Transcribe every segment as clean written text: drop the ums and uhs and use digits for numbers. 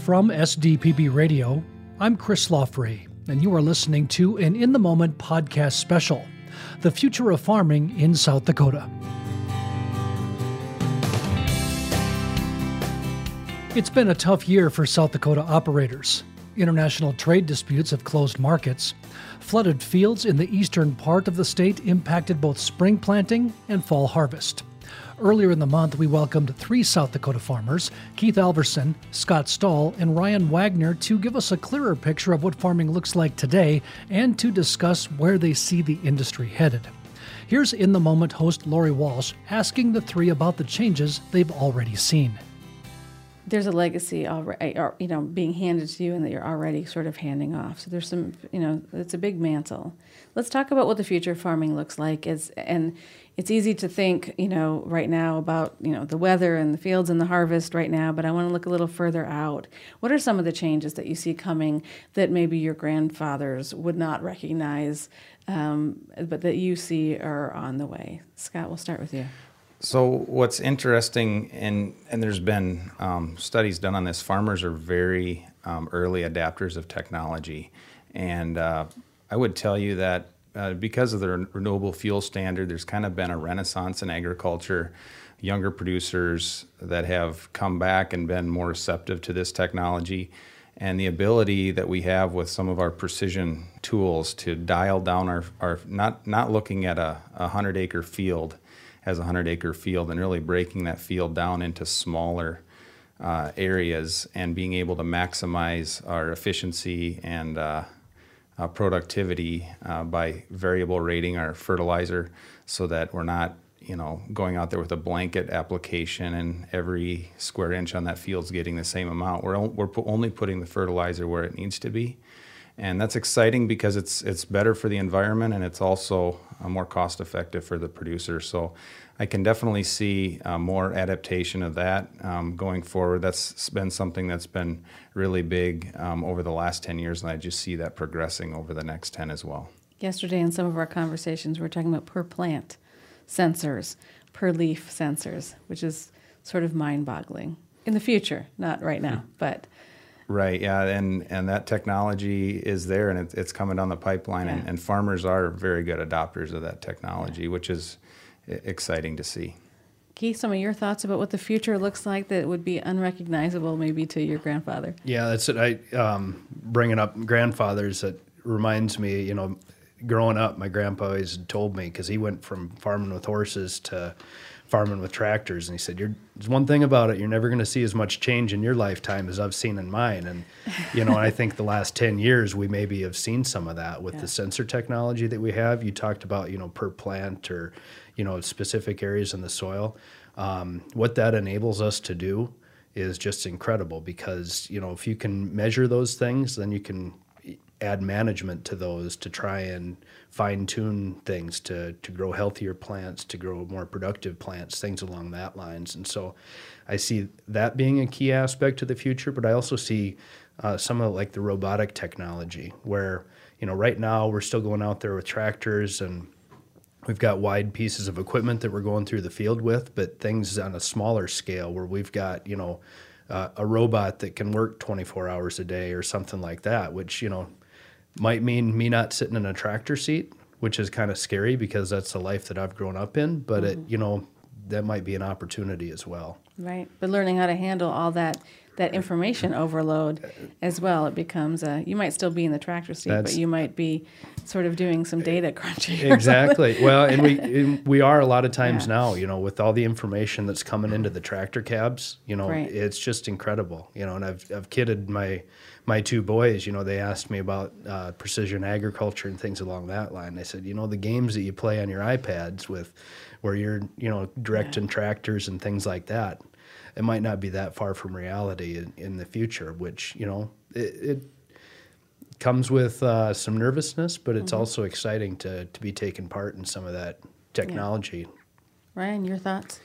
From SDPB Radio, I'm Chris Loffrey, and you are listening to an In the Moment podcast special, The Future of Farming in South Dakota. It's been a tough year for South Dakota operators. International trade disputes have closed markets. Flooded fields in the eastern part of the state impacted both spring planting and fall harvest. Earlier in the month, we welcomed 3 South Dakota farmers, Keith Alverson, Scott Stahl, and Ryan Wagner, to give us a clearer picture of what farming looks like today and to discuss where they see the industry headed. Here's In the Moment host Lori Walsh asking the 3 about the changes they've already seen. There's a legacy already, being handed to you and that you're already sort of handing off. So there's some, it's a big mantle. Let's talk about what the future of farming looks like. And it's easy to think, right now about, the weather and the fields and the harvest right now, but I want to look a little further out. What are some of the changes that you see coming that maybe your grandfathers would not recognize, but that you see are on the way? Scott, we'll start with you. So what's interesting, and there's been studies done on this, farmers are very early adapters of technology. And I would tell you that because of the renewable fuel standard, there's kind of been a renaissance in agriculture. Younger producers that have come back and been more receptive to this technology, and the ability that we have with some of our precision tools to dial down our not looking at a 100-acre field as a 100-acre field and really breaking that field down into smaller areas and being able to maximize our efficiency and productivity by variable rating our fertilizer so that we're not going out there with a blanket application and every square inch on that field's getting the same amount. We're only putting the fertilizer where it needs to be. And that's exciting because it's better for the environment and it's also more cost effective for the producer. So I can definitely see more adaptation of that going forward. That's been something that's been really big over the last 10 years, and I just see that progressing over the next 10 as well. Yesterday in some of our conversations, we were talking about per plant sensors, per leaf sensors, which is sort of mind-boggling. In the future, not right now, but... Right, yeah, and that technology is there, and it's coming down the pipeline, yeah. and farmers are very good adopters of that technology, which is exciting to see. Keith, some of your thoughts about what the future looks like that would be unrecognizable maybe to your grandfather? Yeah, that's it. Bringing up grandfathers, that reminds me, growing up, my grandpa always told me, because he went from farming with horses to farming with tractors, and he said, there's one thing about it, you're never going to see as much change in your lifetime as I've seen in mine. And, I think the last 10 years, we maybe have seen some of that with the sensor technology that we have. You talked about, per plant or, specific areas in the soil. What that enables us to do is just incredible because, if you can measure those things, then you can add management to those to try and fine-tune things to grow healthier plants, to grow more productive plants, things along that lines. And so I see that being a key aspect to the future, but I also see some of like the robotic technology where, right now we're still going out there with tractors and we've got wide pieces of equipment that we're going through the field with, but things on a smaller scale where we've got, a robot that can work 24 hours a day or something like that, which, might mean me not sitting in a tractor seat, which is kind of scary because that's the life that I've grown up in. But that might be an opportunity as well. Right. But learning how to handle all that information overload as well, it becomes you might still be in the tractor seat, but you might be sort of doing some data crunching. Exactly. Well, and we are a lot of times now, with all the information that's coming into the tractor cabs, right. It's just incredible, and I've kidded my 2 boys, they asked me about precision agriculture and things along that line. They said, the games that you play on your iPads where you're, directing tractors and things like that, it might not be that far from reality in the future, which, it comes with some nervousness, but it's also exciting to be taking part in some of that technology. Yeah. Ryan, your thoughts?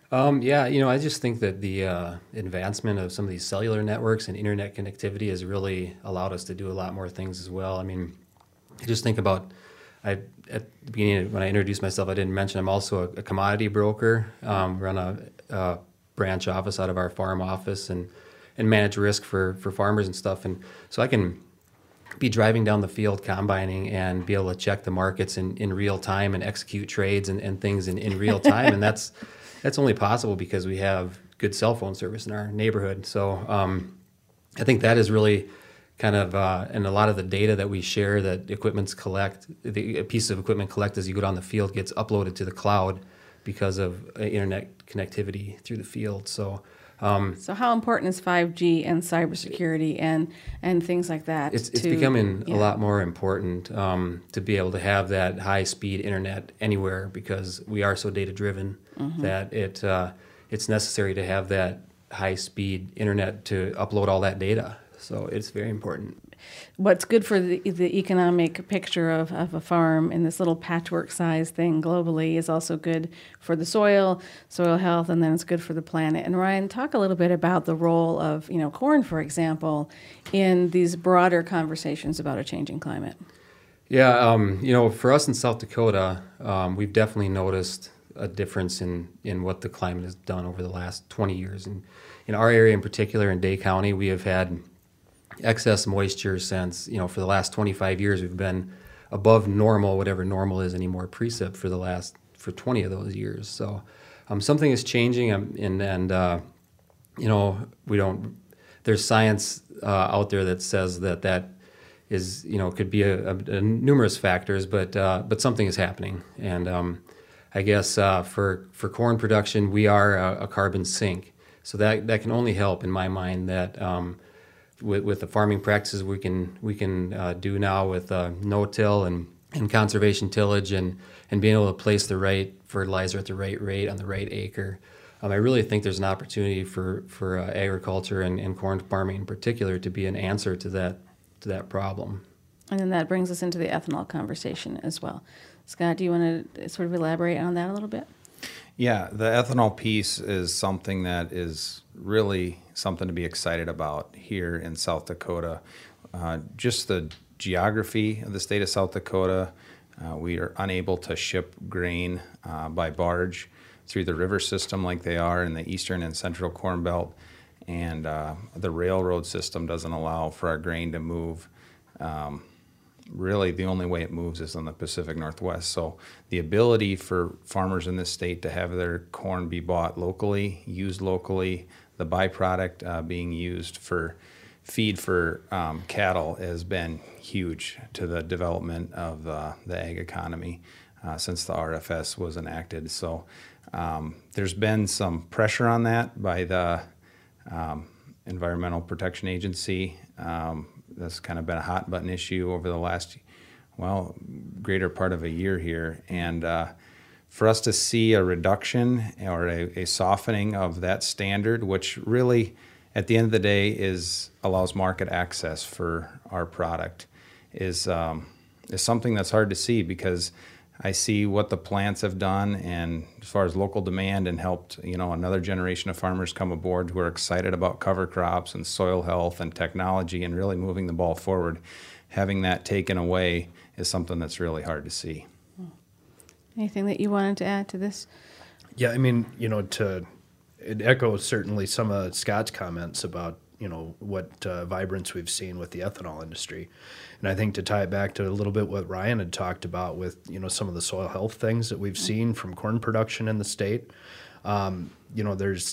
I just think that the advancement of some of these cellular networks and internet connectivity has really allowed us to do a lot more things as well. I mean, I just think about, at the beginning when I introduced myself, I didn't mention I'm also a commodity broker. Run a branch office out of our farm office, and manage risk for farmers and stuff. And so I can be driving down the field combining and be able to check the markets in real time and execute trades and things in real time. And that's only possible because we have good cell phone service in our neighborhood. So I think that is really kind of, and a lot of the data that we share that a piece of equipment collect as you go down the field gets uploaded to the cloud because of internet connectivity through the field. So how important is 5G and cybersecurity and things like that? It's becoming a lot more important to be able to have that high-speed internet anywhere because we are so data-driven that it's necessary to have that high-speed internet to upload all that data. So it's very important. What's good for the economic picture of a farm in this little patchwork size thing globally is also good for the soil health, and then it's good for the planet. And Ryan, talk a little bit about the role of corn, for example, in these broader conversations about a changing climate. Yeah, for us in South Dakota, we've definitely noticed a difference in what the climate has done over the last 20 years. And in our area in particular, in Day County, we have had excess moisture since, for the last 25 years, we've been above normal, whatever normal is anymore, precip for 20 of those years. So something is changing, there's science out there that says that is, could be a numerous factors, but something is happening. And I guess for corn production, we are a carbon sink. So that can only help, in my mind, that with the farming practices we can do now with no-till and conservation tillage and being able to place the right fertilizer at the right rate on the right acre. I really think there's an opportunity for agriculture and corn farming in particular to be an answer to that problem. And then that brings us into the ethanol conversation as well. Scott, do you want to sort of elaborate on that a little bit? Yeah, the ethanol piece is something that is really something to be excited about here in South Dakota. Just the geography of the state of South Dakota, we are unable to ship grain by barge through the river system like they are in the eastern and central Corn Belt, and the railroad system doesn't allow for our grain to move. Really, the only way it moves is in the Pacific Northwest. So the ability for farmers in this state to have their corn be bought locally, used locally, the byproduct being used for feed for cattle has been huge to the development of the ag economy since the RFS was enacted. So there's been some pressure on that by the Environmental Protection Agency. That's kind of been a hot button issue over the last, greater part of a year here. And for us to see a reduction or a softening of that standard, which really, at the end of the day, allows market access for our product, is something that's hard to see because I see what the plants have done, and as far as local demand, and helped another generation of farmers come aboard who are excited about cover crops and soil health and technology and really moving the ball forward. Having that taken away is something that's really hard to see. Anything that you wanted to add to this? Yeah, it echoes certainly some of Scott's comments about what vibrance we've seen with the ethanol industry. And I think to tie it back to a little bit what Ryan had talked about with, some of the soil health things that we've seen from corn production in the state, there's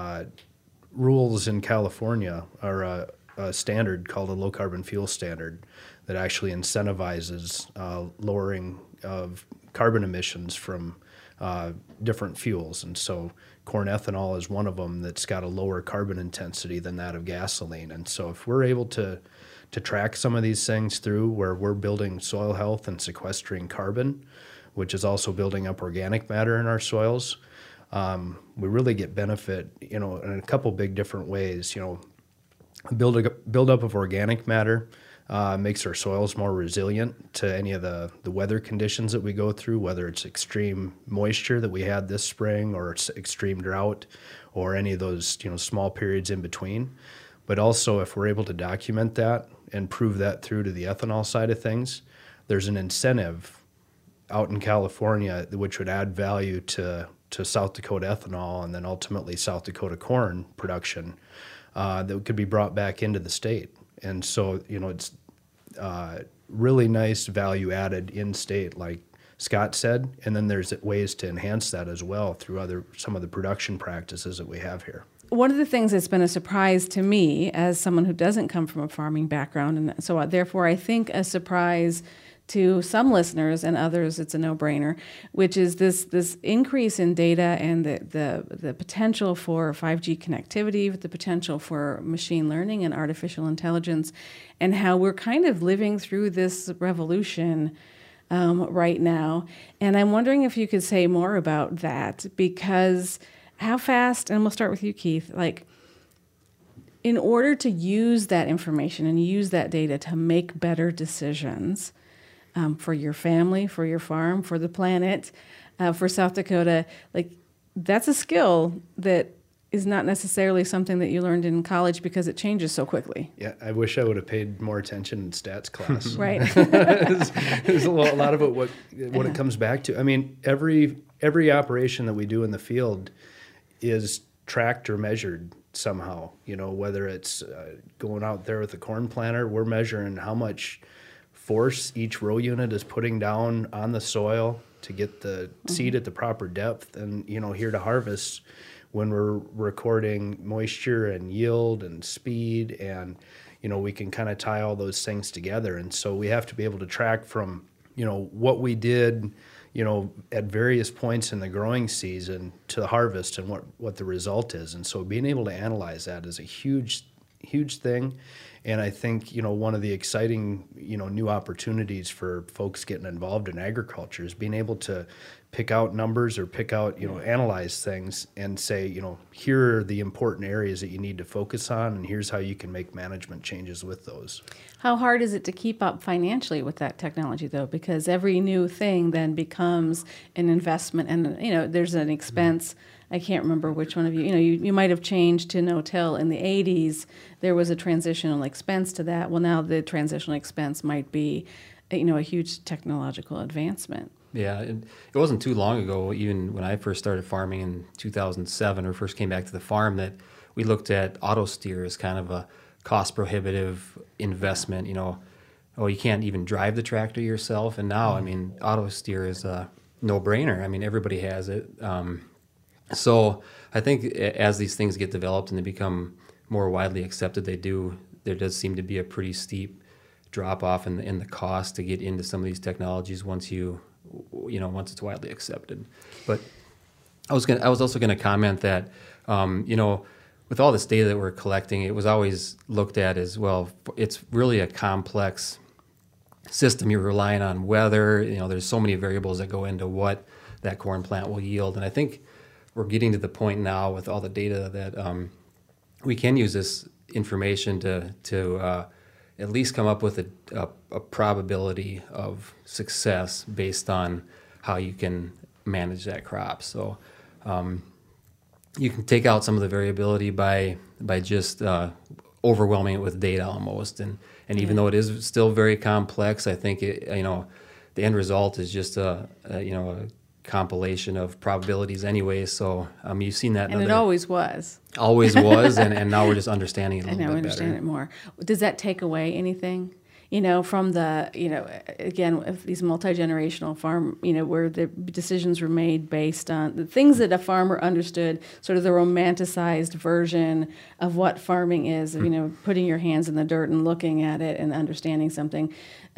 rules in California or a standard called a low carbon fuel standard that actually incentivizes lowering of carbon emissions from different fuels. And so corn ethanol is one of them that's got a lower carbon intensity than that of gasoline. And so if we're able to track some of these things through where we're building soil health and sequestering carbon, which is also building up organic matter in our soils, we really get benefit, in a couple big different ways. Build up of organic matter makes our soils more resilient to any of the weather conditions that we go through, whether it's extreme moisture that we had this spring or it's extreme drought or any of those small periods in between. But also, if we're able to document that and prove that through to the ethanol side of things, there's an incentive out in California which would add value to South Dakota ethanol and then ultimately South Dakota corn production that could be brought back into the state. And so, it's really nice value added in state, like Scott said, and then there's ways to enhance that as well through some of the production practices that we have here. One of the things that's been a surprise to me as someone who doesn't come from a farming background, and so therefore I think a surprise to some listeners and others it's a no-brainer, which is this increase in data and the potential for 5G connectivity, the potential for machine learning and artificial intelligence, and how we're kind of living through this revolution right now. And I'm wondering if you could say more about that, because how fast, and we'll start with you, Keith, like in order to use that information and use that data to make better decisions for your family, for your farm, for the planet, for South Dakota, like that's a skill that is not necessarily something that you learned in college because it changes so quickly. Yeah, I wish I would have paid more attention in stats class. Right. There's a lot of it what it comes back to. I mean, every operation that we do in the field is tracked or measured somehow. Whether it's going out there with a corn planter, we're measuring how much force each row unit is putting down on the soil to get the seed at the proper depth. And, here to harvest, when we're recording moisture and yield and speed, and, we can kind of tie all those things together. And so we have to be able to track from, what we did, at various points in the growing season to the harvest and what the result is. And so being able to analyze that is a huge thing. And I think, one of the exciting, new opportunities for folks getting involved in agriculture is being able to pick out numbers or pick out, analyze things and say, here are the important areas that you need to focus on, and here's how you can make management changes with those. How hard is it to keep up financially with that technology, though? Because every new thing then becomes an investment, and, there's an expense. I can't remember which one of you, you might have changed to no-till in the 80s. There was a transitional expense to that. Well, now the transitional expense might be, a huge technological advancement. Yeah, it wasn't too long ago, even when I first started farming in 2007 or first came back to the farm, that we looked at auto steer as kind of a cost-prohibitive investment. You can't even drive the tractor yourself. And now, auto steer is a no-brainer. Everybody has it. So I think as these things get developed and they become more widely accepted, there does seem to be a pretty steep drop off in the cost to get into some of these technologies once it's widely accepted. But I was also going to comment that, with all this data that we're collecting, it was always looked at as, well, it's really a complex system. You're relying on weather. There's so many variables that go into what that corn plant will yield. And I think we're getting to the point now with all the data that we can use this information to at least come up with a probability of success based on how you can manage that crop. So you can take out some of the variability by just overwhelming it with data almost. And even though it is still very complex, I think the end result is just a compilation of probabilities anyway. So you've seen that. And it always was. Always was, and now we're just understanding it a little bit better. And now we understand it more. Does that take away anything? From the, again, if these multi-generational farm, where the decisions were made based on the things that a farmer understood, sort of the romanticized version of what farming is, putting your hands in the dirt and looking at it and understanding something.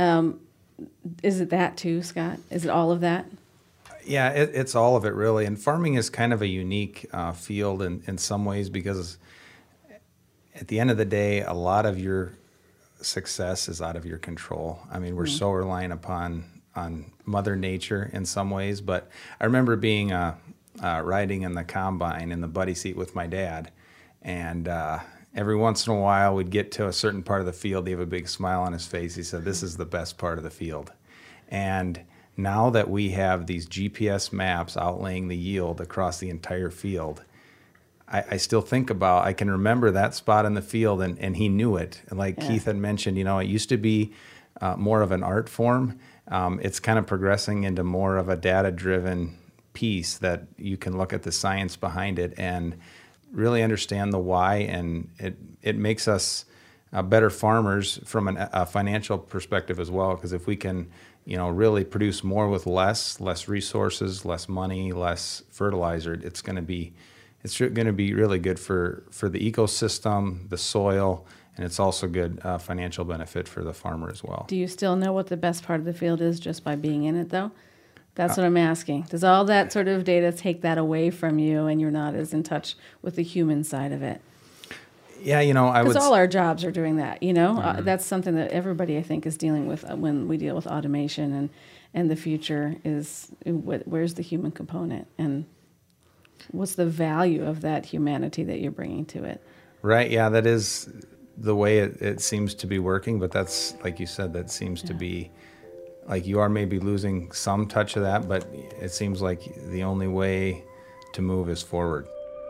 Is it that too, Scott? Is it all of that? Yeah, it's all of it, really. And farming is kind of a unique field in some ways, because at the end of the day, a lot of your success is out of your control. We're so reliant on Mother Nature in some ways. But I remember being riding in the combine in the buddy seat with my dad, and every once in a while we'd get to a certain part of the field. He had a big smile on his face. He said, "This is the best part of the field." And now that we have these GPS maps outlaying the yield across the entire field, I still think about, I can remember that spot in the field, and he knew it. And like Keith had mentioned, it used to be more of an art form. It's kind of progressing into more of a data-driven piece that you can look at the science behind it. And really understand the why, and it makes us better farmers from a financial perspective as well. Because if we can, really produce more with less resources, less money, less fertilizer, it's going to be really good for the ecosystem, the soil, and it's also good financial benefit for the farmer as well. Do you still know what the best part of the field is just by being in it, though? That's what I'm asking. Does all that sort of data take that away from you, and you're not as in touch with the human side of it? Yeah, I would. Because all our jobs are doing that. That's something that everybody, I think, is dealing with when we deal with automation, and the future is where's the human component, and what's the value of that humanity that you're bringing to it? Right. Yeah, that is the way it seems to be working, but that's, like you said, that seems to be, like, you are maybe losing some touch of that, but it seems like the only way to move is forward.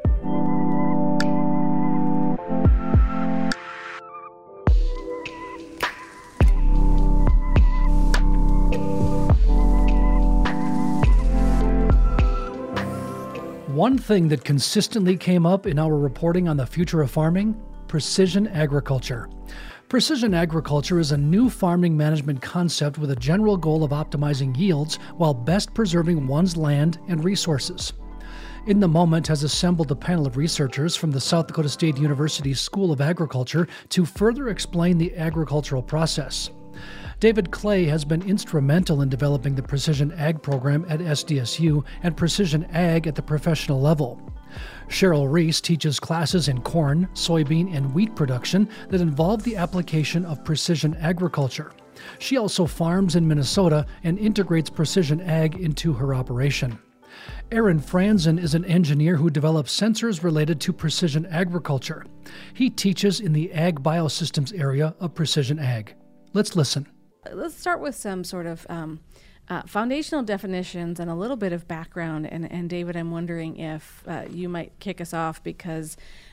One thing that consistently came up in our reporting on the future of farming: precision agriculture. Precision agriculture is a new farming management concept with a general goal of optimizing yields while best preserving one's land and resources. In the Moment has assembled a panel of researchers from the South Dakota State University School of Agriculture to further explain the agricultural process. David Clay has been instrumental in developing the Precision Ag program at SDSU and Precision Ag at the professional level. Cheryl Reese teaches classes in corn, soybean, and wheat production that involve the application of precision agriculture. She also farms in Minnesota and integrates precision ag into her operation. Aaron Franzen is an engineer who develops sensors related to precision agriculture. He teaches in the Ag Biosystems area of precision ag. Let's listen. Let's start with some sort of foundational definitions and a little bit of background. And David, I'm wondering if you might kick us off, because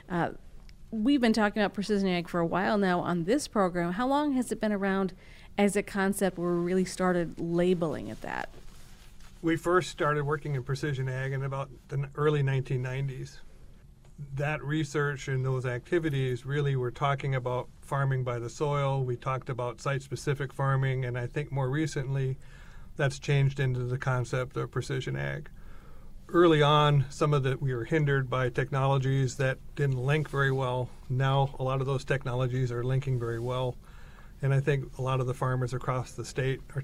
we've been talking about precision ag for a while now on this program. How long has it been around as a concept where we really started labeling it that? We first started working in precision ag in about the early 1990s. That research and those activities really were talking about farming by the soil. We talked about site-specific farming, and I think more recently that's changed into the concept of precision ag. Early on, we were hindered by technologies that didn't link very well. Now a lot of those technologies are linking very well, and I think a lot of the farmers across the state are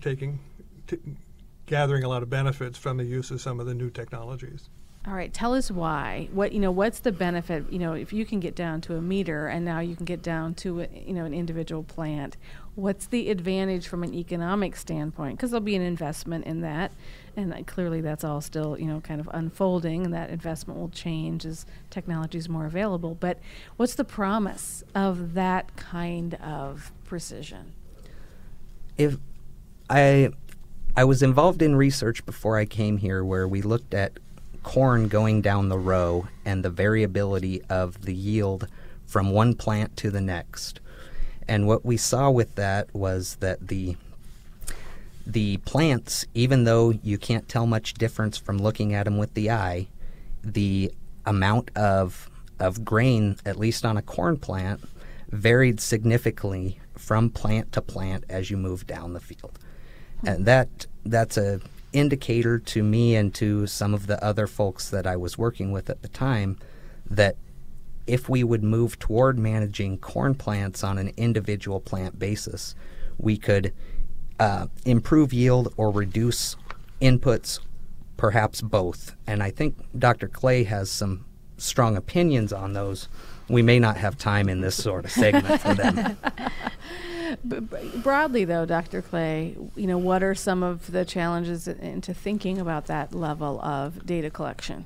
gathering a lot of benefits from the use of some of the new technologies. All right, tell us why. What's the benefit? If you can get down to a meter, and now you can get down to an individual plant, what's the advantage from an economic standpoint? Because there'll be an investment in that, and clearly that's all still kind of unfolding, and that investment will change as technology is more available. But what's the promise of that kind of precision? If I was involved in research before I came here, where we looked at corn going down the row and the variability of the yield from one plant to the next. And what we saw with that was that the plants, even though you can't tell much difference from looking at them with the eye, the amount of grain, at least on a corn plant, varied significantly from plant to plant as you move down the field. And that's a indicator to me and to some of the other folks that I was working with at the time that if we would move toward managing corn plants on an individual plant basis, we could improve yield or reduce inputs, perhaps both. And I think Dr. Clay has some strong opinions on those. We may not have time in this sort of segment for them. Broadly, though, Dr. Clay, what are some of the challenges into thinking about that level of data collection?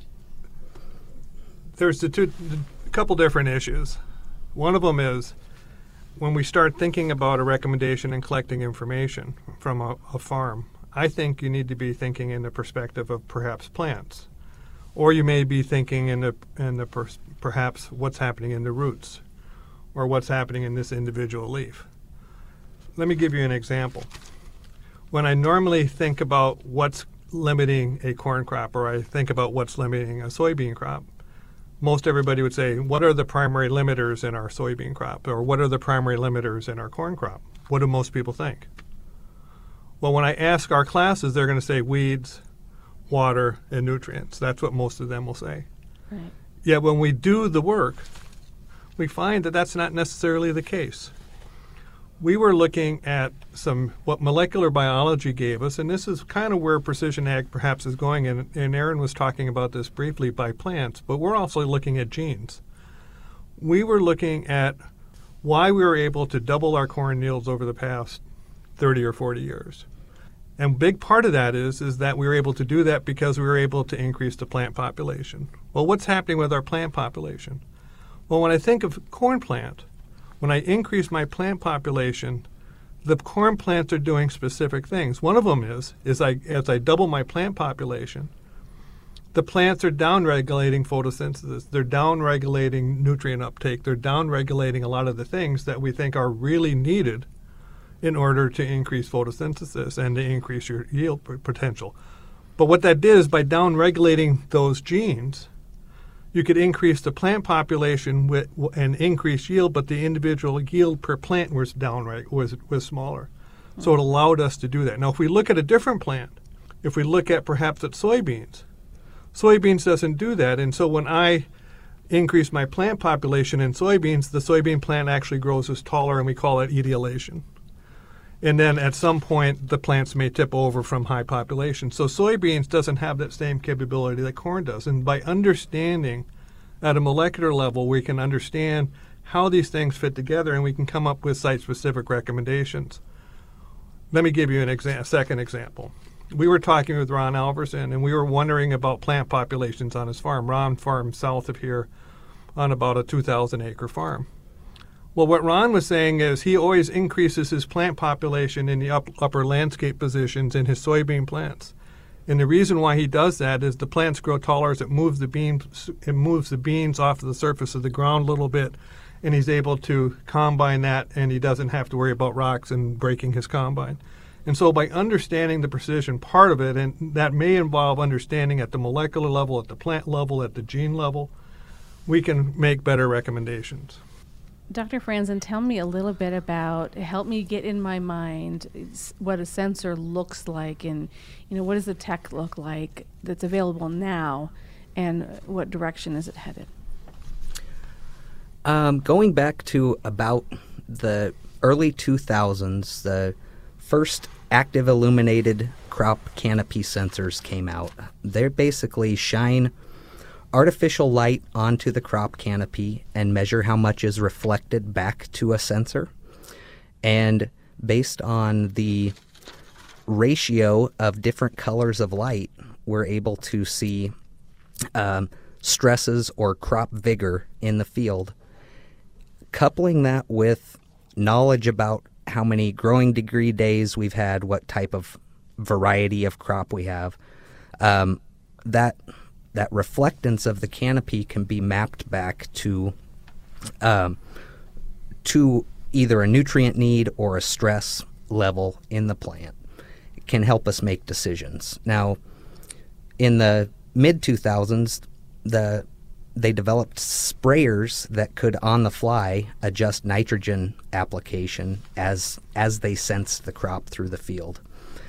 There's a couple different issues. One of them is when we start thinking about a recommendation and collecting information from a farm, I think you need to be thinking in the perspective of perhaps plants, or you may be thinking in the perhaps what's happening in the roots, or what's happening in this individual leaf. Let me give you an example. When I normally think about what's limiting a corn crop, or I think about what's limiting a soybean crop, most everybody would say, what are the primary limiters in our soybean crop? Or what are the primary limiters in our corn crop? What do most people think? Well, when I ask our classes, they're going to say weeds, water, and nutrients. That's what most of them will say. Right. Yet when we do the work, we find that that's not necessarily the case. We were looking at what molecular biology gave us, and this is kind of where precision ag perhaps is going, and Aaron was talking about this briefly by plants, but we're also looking at genes. We were looking at why we were able to double our corn yields over the past 30 or 40 years. And a big part of that is that we were able to do that because we were able to increase the plant population. Well, what's happening with our plant population? Well, when I think of corn plant, when I increase my plant population, the corn plants are doing specific things. One of them is as I double my plant population, the plants are downregulating photosynthesis. They're downregulating nutrient uptake. They're downregulating a lot of the things that we think are really needed in order to increase photosynthesis and to increase your yield potential. But what that did is by downregulating those genes, you could increase the plant population and increase yield, but the individual yield per plant was smaller. So it allowed us to do that. Now, if we look at a different plant, if we look at perhaps at soybeans doesn't do that. And so when I increase my plant population in soybeans, the soybean plant actually grows as taller, and we call it etiolation. And then at some point, the plants may tip over from high population. So soybeans doesn't have that same capability that corn does. And by understanding at a molecular level, we can understand how these things fit together, and we can come up with site-specific recommendations. Let me give you a second example. We were talking with Ron Alverson, and we were wondering about plant populations on his farm. Ron farms south of here on about a 2,000-acre farm. Well, what Ron was saying is he always increases his plant population in the upper landscape positions in his soybean plants. And the reason why he does that is the plants grow taller as it moves the beans off of the surface of the ground a little bit, and he's able to combine that, and he doesn't have to worry about rocks and breaking his combine. And so by understanding the precision part of it, and that may involve understanding at the molecular level, at the plant level, at the gene level, we can make better recommendations. Dr. Franzen, tell me a little bit help me get in my mind what a sensor looks like, and what does the tech look like that's available now, and what direction is it headed? Going back to about the early 2000s, the first active illuminated crop canopy sensors came out. They basically shine artificial light onto the crop canopy and measure how much is reflected back to a sensor. And based on the ratio of different colors of light, we're able to see stresses or crop vigor in the field. Coupling that with knowledge about how many growing degree days we've had, what type of variety of crop we have, that reflectance of the canopy can be mapped back to either a nutrient need or a stress level in the plant. It can help us make decisions. Now, in the mid-2000s, they developed sprayers that could, on the fly, adjust nitrogen application as they sensed the crop through the field.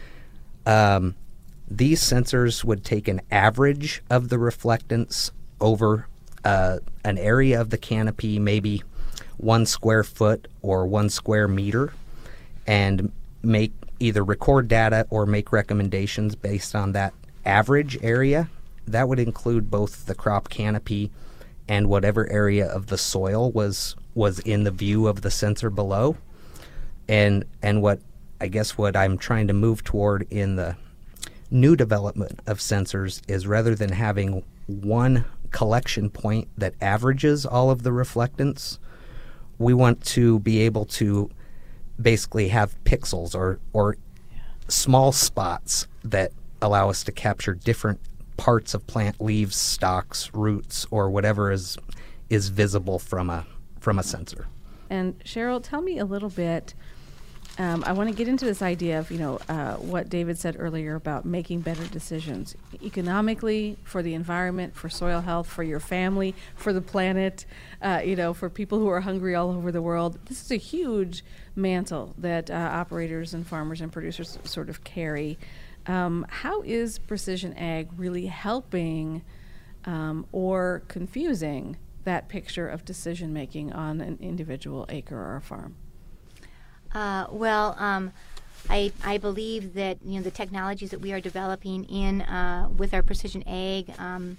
These sensors would take an average of the reflectance over an area of the canopy, maybe 1 square foot or 1 square meter, and make either record data or make recommendations based on that average area. That would include both the crop canopy and whatever area of the soil was in the view of the sensor below. And what I'm trying to move toward in the new development of sensors is, rather than having one collection point that averages all of the reflectance, we want to be able to basically have pixels or small spots that allow us to capture different parts of plant leaves, stalks, roots, or whatever is visible from a sensor. And Cheryl, tell me a little bit I want to get into this idea of, what David said earlier about making better decisions economically, for the environment, for soil health, for your family, for the planet, for people who are hungry all over the world. This is a huge mantle that operators and farmers and producers sort of carry. How is precision ag really helping or confusing that picture of decision making on an individual acre or a farm? I believe that the technologies that we are developing in with our precision ag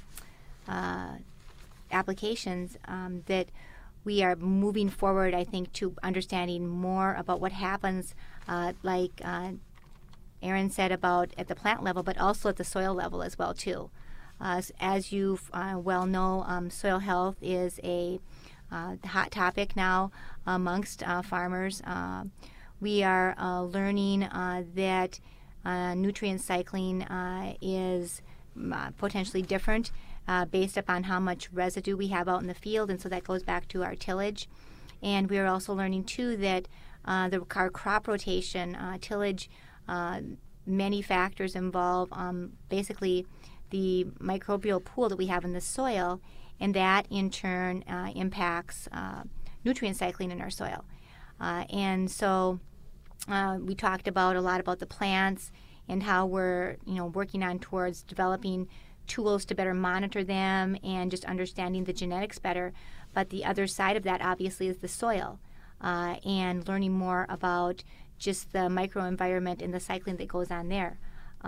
applications, that we are moving forward, I think, to understanding more about what happens, like Aaron said, about at the plant level, but also at the soil level as well too. As you well know, soil health is a hot topic now amongst farmers. We are learning that nutrient cycling is potentially different based upon how much residue we have out in the field, and so that goes back to our tillage. And we are also learning too that our crop rotation, tillage, many factors involve basically the microbial pool that we have in the soil, and that in turn impacts nutrient cycling in our soil. And so we talked a lot about the plants and how we're working on towards developing tools to better monitor them and just understanding the genetics better. But the other side of that obviously is the soil and learning more about just the microenvironment and the cycling that goes on there.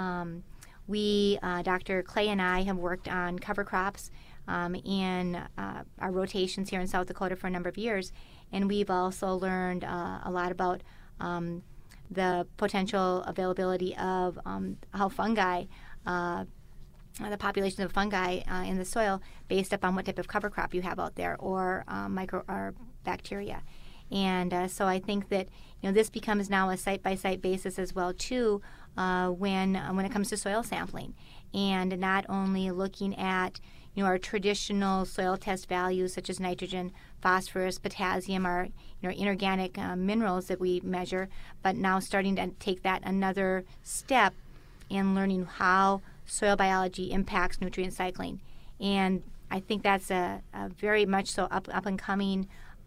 We, Dr. Clay and I, have worked on cover crops in our rotations here in South Dakota for a number of years, and we've also learned a lot about the potential availability of how fungi, the population of fungi in the soil based upon what type of cover crop you have out there, or or bacteria. And so I think that this becomes now a site-by-site basis as well too when it comes to soil sampling, and not only looking at our traditional soil test values such as nitrogen, phosphorus, potassium, our inorganic minerals that we measure, but now starting to take that another step in learning how soil biology impacts nutrient cycling. And I think that's a very much so up and coming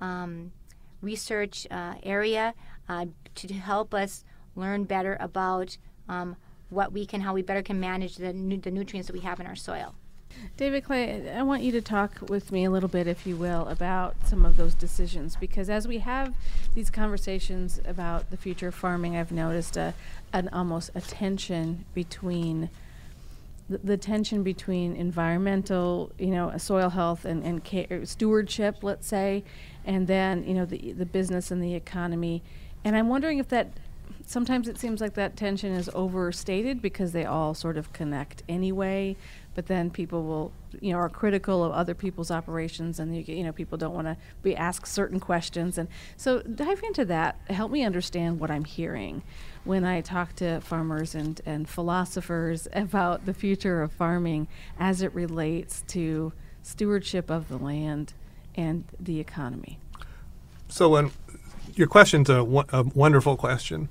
research area to help us learn better about how we better can manage the nutrients that we have in our soil. David Clay, I want you to talk with me a little bit, if you will, about some of those decisions, because as we have these conversations about the future of farming, I've noticed almost a tension between the tension between environmental, soil health and care, stewardship, let's say, and then the business and the economy. And I'm wondering if that sometimes it seems like that tension is overstated because they all sort of connect anyway. But then people will, are critical of other people's operations, and people don't want to be asked certain questions. And so dive into that. Help me understand what I'm hearing when I talk to farmers and philosophers about the future of farming as it relates to stewardship of the land and the economy. So your question's a wonderful question.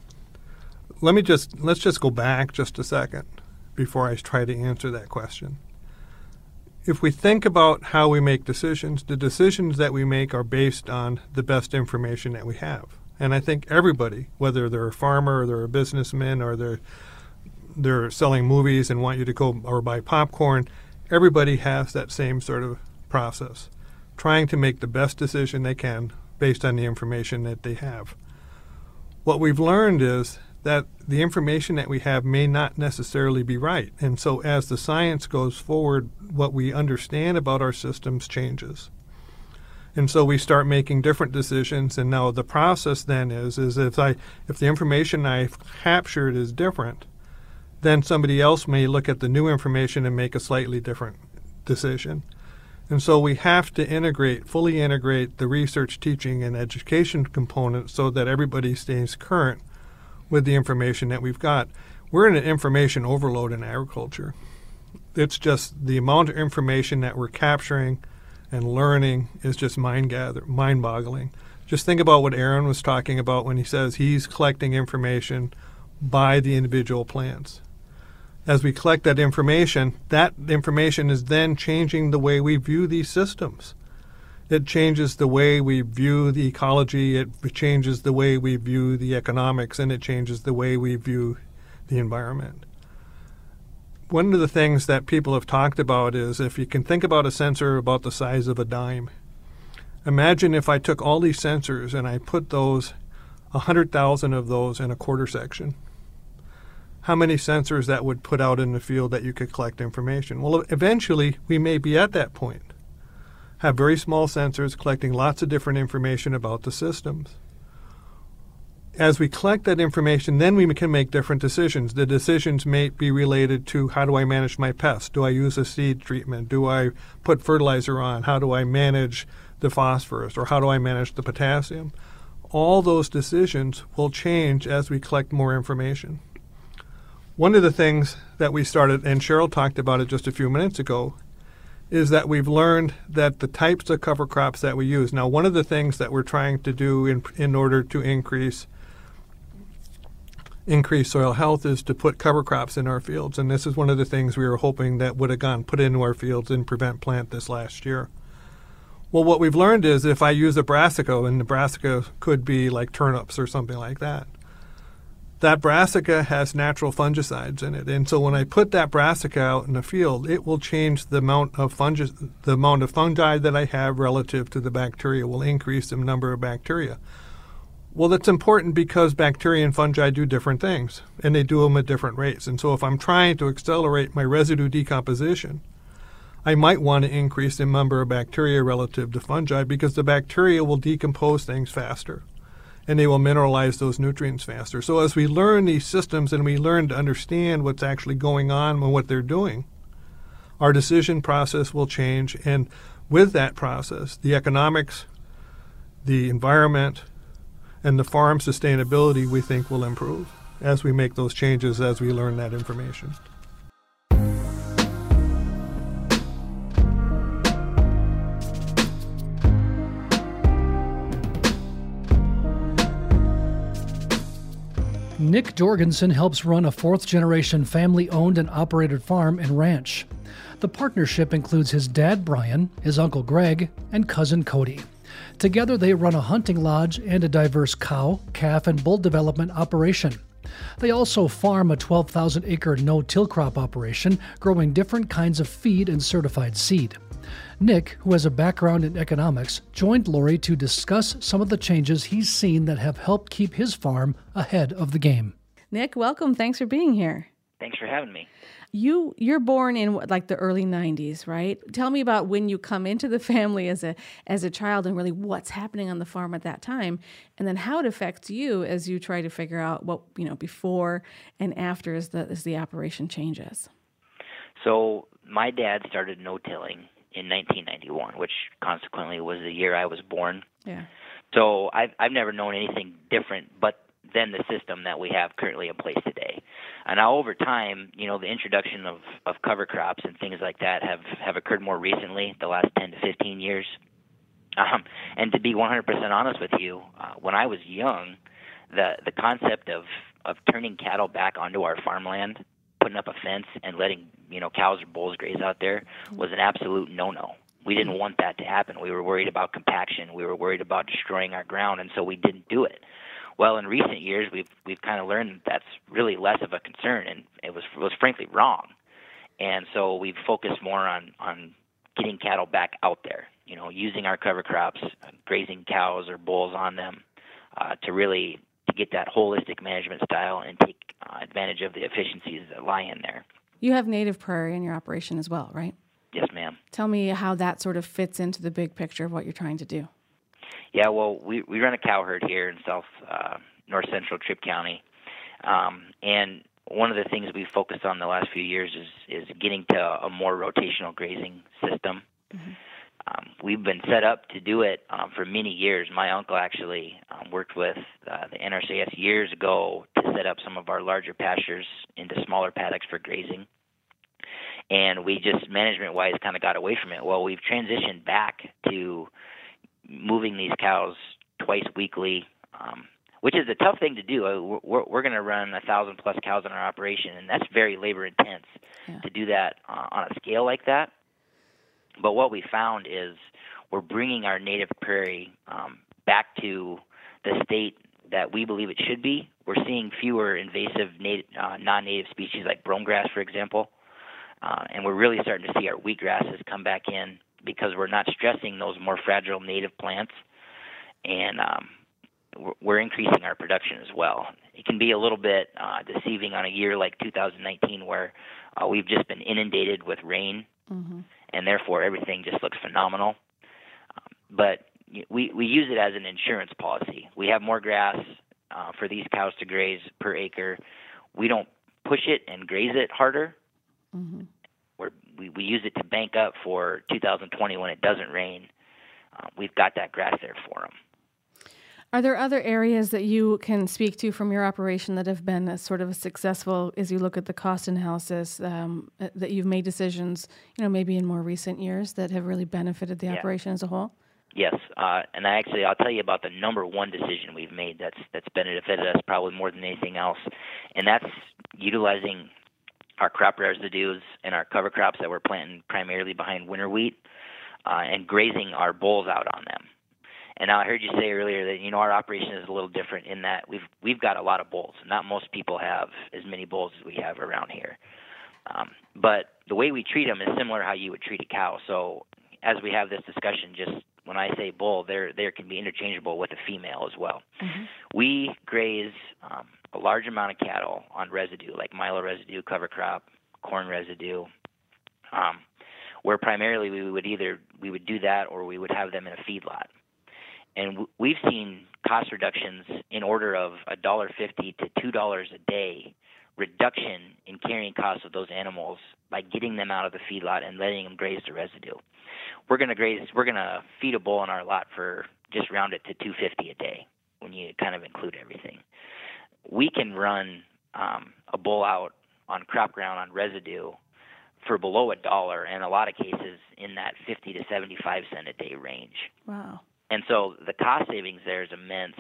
Let's just go back just a second before I try to answer that question. If we think about how we make decisions, the decisions that we make are based on the best information that we have. And I think everybody, whether they're a farmer or they're a businessman or they're selling movies and want you to go or buy popcorn, everybody has that same sort of process, trying to make the best decision they can based on the information that they have. What we've learned is that the information that we have may not necessarily be right. And so as the science goes forward, what we understand about our systems changes. And so we start making different decisions, and now the process then is if the information I've captured is different, then somebody else may look at the new information and make a slightly different decision. And so we have to fully integrate the research, teaching, and education components so that everybody stays current with the information that we've got. We're in an information overload in agriculture. It's just the amount of information that we're capturing and learning is just mind-boggling. Just think about what Aaron was talking about when he says he's collecting information by the individual plants. As we collect that information is then changing the way we view these systems. It changes the way we view the ecology, it changes the way we view the economics, and it changes the way we view the environment. One of the things that people have talked about is if you can think about a sensor about the size of a dime. Imagine if I took all these sensors and I put those, 100,000 of those in a quarter section. How many sensors that would put out in the field that you could collect information? Well, eventually we may be at that point. Have very small sensors collecting lots of different information about the systems. As we collect that information, then we can make different decisions. The decisions may be related to how do I manage my pests? Do I use a seed treatment? Do I put fertilizer on? How do I manage the phosphorus? Or how do I manage the potassium? All those decisions will change as we collect more information. One of the things that we started, and Cheryl talked about it just a few minutes ago, is that we've learned that the types of cover crops that we use. Now, one of the things that we're trying to do in order to increase soil health is to put cover crops in our fields. And this is one of the things we were hoping that would have gone put into our fields in Prevent Plant this last year. Well, what we've learned is if I use a brassica, and the brassica could be like turnips or something like that, that brassica has natural fungicides in it. And so when I put that brassica out in the field, it will change the amount of fungi that I have relative to the bacteria, will increase the number of bacteria. Well, that's important because bacteria and fungi do different things, and they do them at different rates. And so if I'm trying to accelerate my residue decomposition, I might want to increase the number of bacteria relative to fungi because the bacteria will decompose things faster, and they will mineralize those nutrients faster. So as we learn these systems and we learn to understand what's actually going on and what they're doing, our decision process will change. And with that process, the economics, the environment, and the farm sustainability, we think, will improve as we make those changes, as we learn that information. Nick Jorgensen helps run a fourth-generation family-owned and operated farm and ranch. The partnership includes his dad, Brian, his uncle, Greg, and cousin, Cody. Together, they run a hunting lodge and a diverse cow, calf, and bull development operation. They also farm a 12,000-acre no-till crop operation, growing different kinds of feed and certified seed. Nick, who has a background in economics, joined Lori to discuss some of the changes he's seen that have helped keep his farm ahead of the game. Nick, welcome. Thanks for being here. Thanks for having me. You're born in like the early 90s, right? Tell me about when you come into the family as a child and really what's happening on the farm at that time, and then how it affects you as you try to figure out what, before and after as the operation changes. So my dad started no-tilling in 1991, which consequently was the year I was born. Yeah. So I've never known anything different but than the system that we have currently in place today. And now over time, the introduction of cover crops and things like that have occurred more recently, the last 10 to 15 years. And to be 100% honest with you, when I was young, the concept of turning cattle back onto our farmland, putting up a fence and letting cows or bulls graze out there was an absolute no-no. We didn't want that to happen. We were worried about compaction. We were worried about destroying our ground, and so we didn't do it. Well, in recent years, we've kind of learned that's really less of a concern, and it was frankly wrong. And so we've focused more on getting cattle back out there, using our cover crops, grazing cows or bulls on them, to get that holistic management style and take advantage of the efficiencies that lie in there. You have native prairie in your operation as well, right? Yes, ma'am. Tell me how that sort of fits into the big picture of what you're trying to do. Yeah, well, we run a cow herd here in north central Tripp County, and one of the things we've focused on the last few years is getting to a more rotational grazing system. Mm-hmm. We've been set up to do it for many years. My uncle actually worked with the NRCS years ago to set up some of our larger pastures into smaller paddocks for grazing. and we just management-wise kind of got away from it. Well, we've transitioned back to moving these cows twice weekly, which is a tough thing to do. We're going to run 1,000-plus cows in our operation, and that's very labor-intense to do that on a scale like that. But what we found is we're bringing our native prairie back to the state that we believe it should be. We're seeing fewer invasive non-native species like brome grass, for example, and we're really starting to see our wheatgrasses come back in because we're not stressing those more fragile native plants, and we're increasing our production as well. It can be a little bit deceiving on a year like 2019 where we've just been inundated with rain, and therefore everything just looks phenomenal. But we use it as an insurance policy. We have more grass for these cows to graze per acre. We don't push it and graze it harder. We use it to bank up for 2020 when it doesn't rain. We've got that grass there for them. Are there other areas that you can speak to from your operation that have been sort of successful as you look at the cost analysis, that you've made decisions, maybe in more recent years that have really benefited the operation as a whole? Yes, and I'll tell you about the number one decision we've made that's benefited us probably more than anything else, and that's utilizing our crop residues and our cover crops that we're planting primarily behind winter wheat, and grazing our bulls out on them. And now I heard you say earlier that our operation is a little different in that we've got a lot of bulls. Not most people have as many bulls as we have around here, but the way we treat them is similar to how you would treat a cow. So as we have this discussion, just when I say bull, there can be interchangeable with a female as well. We graze a large amount of cattle on residue, like milo residue, cover crop, corn residue, where primarily we would do that or we would have them in a feedlot. And we've seen cost reductions in order of $1.50 to $2 a day reduction in carrying costs of those animals by getting them out of the feedlot and letting them graze the residue. We're going to feed a bull in our lot for just round it to $2.50 a day when you kind of include everything. We can run a bull out on crop ground on residue for below $1, and in a lot of cases in that 50 to 75 cent a day range. Wow. And so the cost savings there is immense.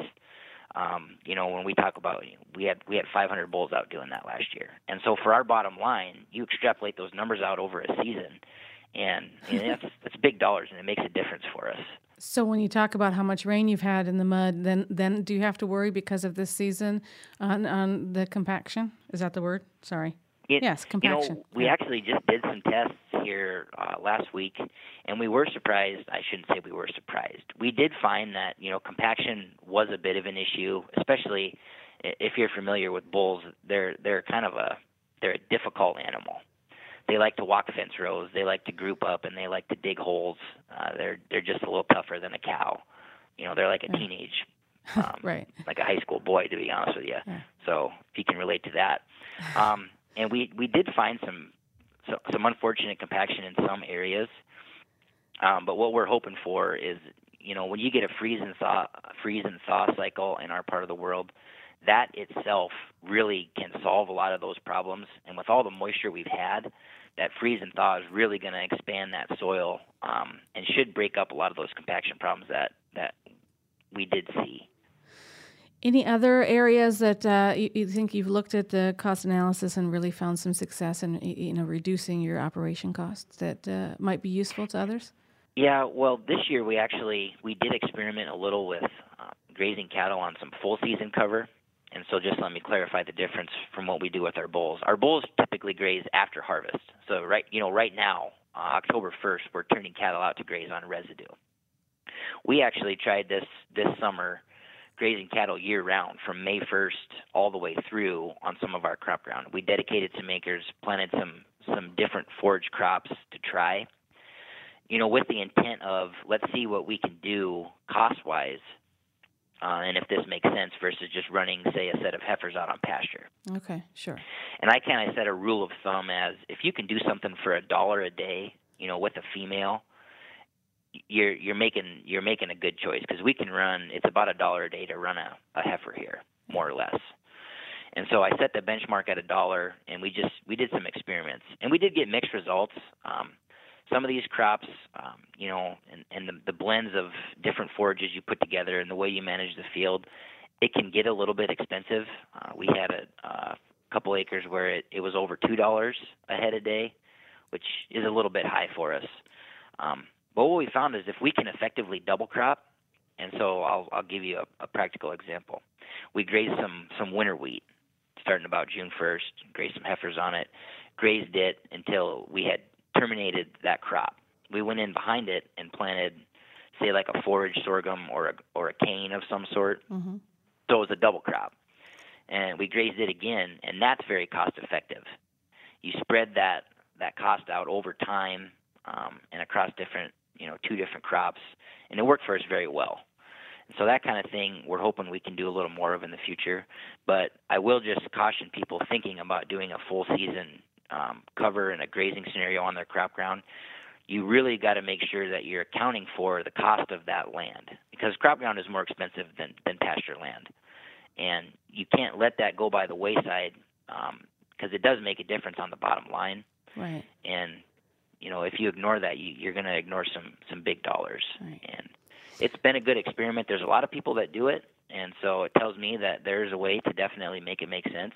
When we talk about, we had 500 bulls out doing that last year. And so for our bottom line, you extrapolate those numbers out over a season, and that's big dollars, and it makes a difference for us. So when you talk about how much rain you've had in the mud, then do you have to worry because of this season on the compaction? Is that the word? Sorry. Yes, compaction. We actually just did some tests here last week, and we were surprised. I shouldn't say we were surprised. We did find that, compaction was a bit of an issue, especially if you're familiar with bulls. They're a difficult animal. They like to walk fence rows. They like to group up, and they like to dig holes. They're just a little tougher than a cow. They're like a teenage, right, like a high school boy, to be honest with you. Yeah. So if you can relate to that. And we did find some unfortunate compaction in some areas, but what we're hoping for is, when you get a freeze and thaw cycle in our part of the world, that itself really can solve a lot of those problems. And with all the moisture we've had, that freeze and thaw is really going to expand that soil and should break up a lot of those compaction problems that we did see. Any other areas that you think you've looked at the cost analysis and really found some success in reducing your operation costs that might be useful to others? Yeah, well, this year we did experiment a little with grazing cattle on some full season cover, and so just let me clarify the difference from what we do with our bulls. Our bulls typically graze after harvest. So right now, October 1st, we're turning cattle out to graze on residue. We actually tried this summer, grazing cattle year-round from May 1st all the way through on some of our crop ground. We dedicated some acres, planted some different forage crops to try, with the intent of let's see what we can do cost-wise and if this makes sense versus just running, say, a set of heifers out on pasture. Okay, sure. And I kind of set a rule of thumb as if you can do something for $1 a day, with a female, you're making a good choice because we can run. It's about $1 a day to run a heifer here, more or less. And so I set the benchmark at $1, and we did some experiments, and we did get mixed results. Some of these crops, and the blends of different forages you put together and the way you manage the field, it can get a little bit expensive. We had a couple acres where it was over $2 a head a day, which is a little bit high for us. But what we found is if we can effectively double crop, and so I'll give you a practical example. We grazed some winter wheat starting about June 1st, grazed some heifers on it, grazed it until we had terminated that crop. We went in behind it and planted, say, like a forage sorghum or a cane of some sort. Mm-hmm. So it was a double crop. And we grazed it again, and that's very cost effective. You spread that cost out over time and across different, 2 different crops, and it worked for us very well. And so that kind of thing we're hoping we can do a little more of in the future. But I will just caution people thinking about doing a full season cover in a grazing scenario on their crop ground. You really got to make sure that you're accounting for the cost of that land, because crop ground is more expensive than pasture land. And you can't let that go by the wayside because it does make a difference on the bottom line. Right. And, if you ignore that, you're going to ignore some big dollars. Right. And it's been a good experiment. There's a lot of people that do it, and so it tells me that there's a way to definitely make it make sense.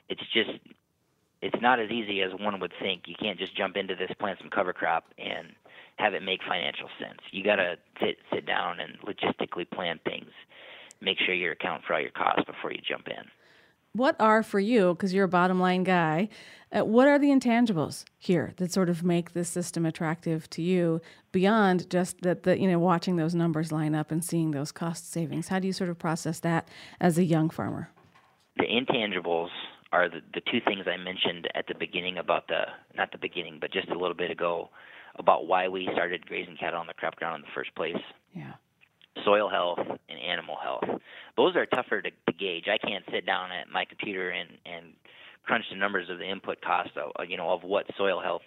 It's not as easy as one would think. You can't just jump into this, plant some cover crop, and have it make financial sense. You got to sit down and logistically plan things. Make sure you're accounting for all your costs before you jump in. What are, for you, because you're a bottom line guy, what are the intangibles here that sort of make this system attractive to you beyond just that watching those numbers line up and seeing those cost savings? How do you sort of process that as a young farmer? The intangibles are the 2 things I mentioned at the beginning about not the beginning, but just a little bit ago, about why we started grazing cattle on the crop ground in the first place. Yeah. Soil health and animal health. Those are tougher to gauge. I can't sit down at my computer and crunch the numbers of the input cost of what soil health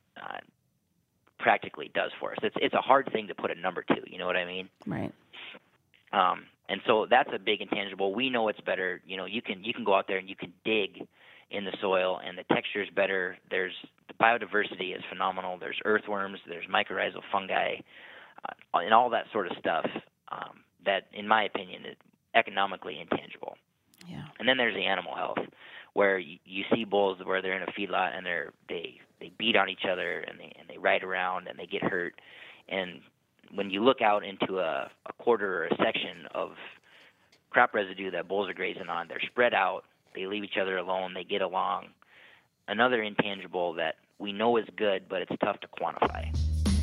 practically does for us. It's a hard thing to put a number to, you know what I mean? Right. And so that's a big intangible. We know it's better. You can go out there and you can dig in the soil, and the texture is better. The biodiversity is phenomenal. There's earthworms, there's mycorrhizal fungi, and all that sort of stuff that, in my opinion, is economically intangible. Yeah. And then there's the animal health, where you see bulls where they're in a feedlot and they beat on each other and they ride around and they get hurt. And when you look out into a quarter or a section of crop residue that bulls are grazing on, they're spread out, they leave each other alone, they get along. Another intangible that we know is good, but it's tough to quantify.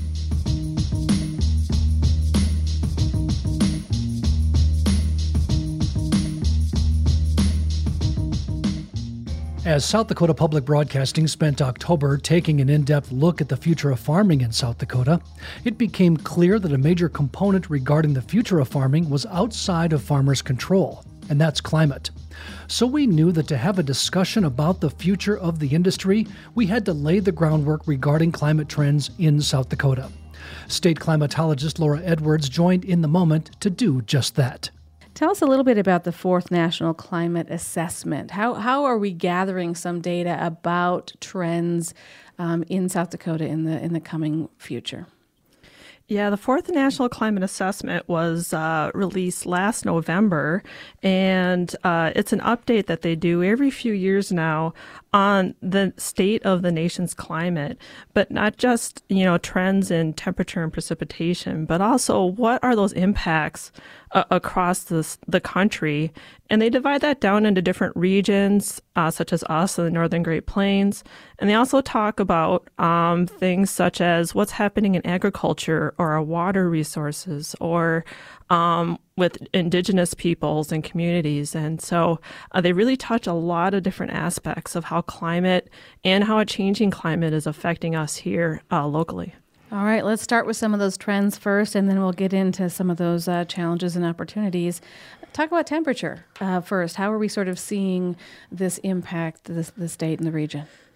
As South Dakota Public Broadcasting spent October taking an in-depth look at the future of farming in South Dakota, it became clear that a major component regarding the future of farming was outside of farmers' control, and that's climate. So we knew that to have a discussion about the future of the industry, we had to lay the groundwork regarding climate trends in South Dakota. State climatologist Laura Edwards joined in the moment to do just that. Tell us a little bit about the 4th National Climate Assessment. How are we gathering some data about trends in South Dakota in the coming future? Yeah, the 4th National Climate Assessment was released last November, and it's an update that they do every few years now on the state of the nation's climate, but not just, trends in temperature and precipitation, but also what are those impacts across the country. And they divide that down into different regions, such as us in the Northern Great Plains. And they also talk about things such as what's happening in agriculture or our water resources or with indigenous peoples and communities. And so they really touch a lot of different aspects of how climate and how a changing climate is affecting us here locally. All right, let's start with some of those trends first, and then we'll get into some of those challenges and opportunities. Talk about temperature first. How are we sort of seeing this impact the state and the region?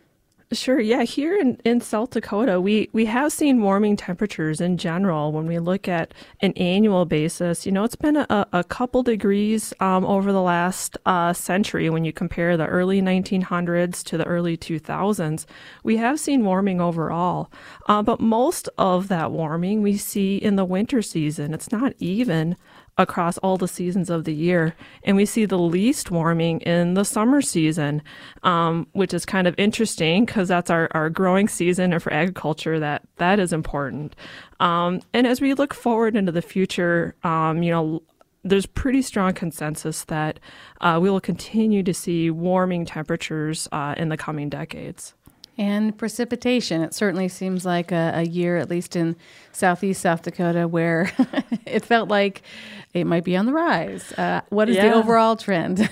Sure. Yeah. Here in South Dakota, we have seen warming temperatures in general. When we look at an annual basis, it's been a couple degrees over the last century. When you compare the early 1900s to the early 2000s, we have seen warming overall. But most of that warming we see in the winter season. It's not even across all the seasons of the year. And we see the least warming in the summer season, which is kind of interesting because that's our growing season, and for agriculture that is important. And as we look forward into the future, there's pretty strong consensus that we will continue to see warming temperatures in the coming decades. And precipitation. It certainly seems like a year, at least in southeast South Dakota, where it felt like it might be on the rise. What is the overall trend?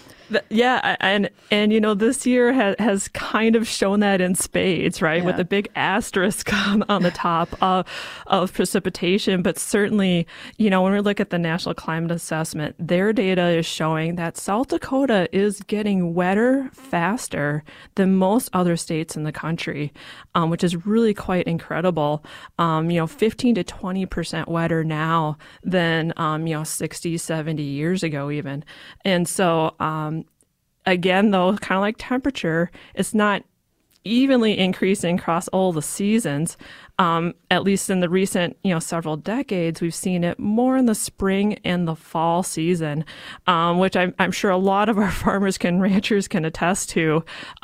And this year has kind of shown that in spades, right? With a big asterisk on the top of precipitation. But certainly, when we look at the National Climate Assessment, their data is showing that South Dakota is getting wetter faster than most other states in the country, which is really quite incredible. 15 to 20% wetter now than 60, 70 years ago even. And so again, though, kind of like temperature, it's not evenly increasing across all the seasons. At least in the recent, several decades, we've seen it more in the spring and the fall season, which I'm sure a lot of our farmers and ranchers can attest to,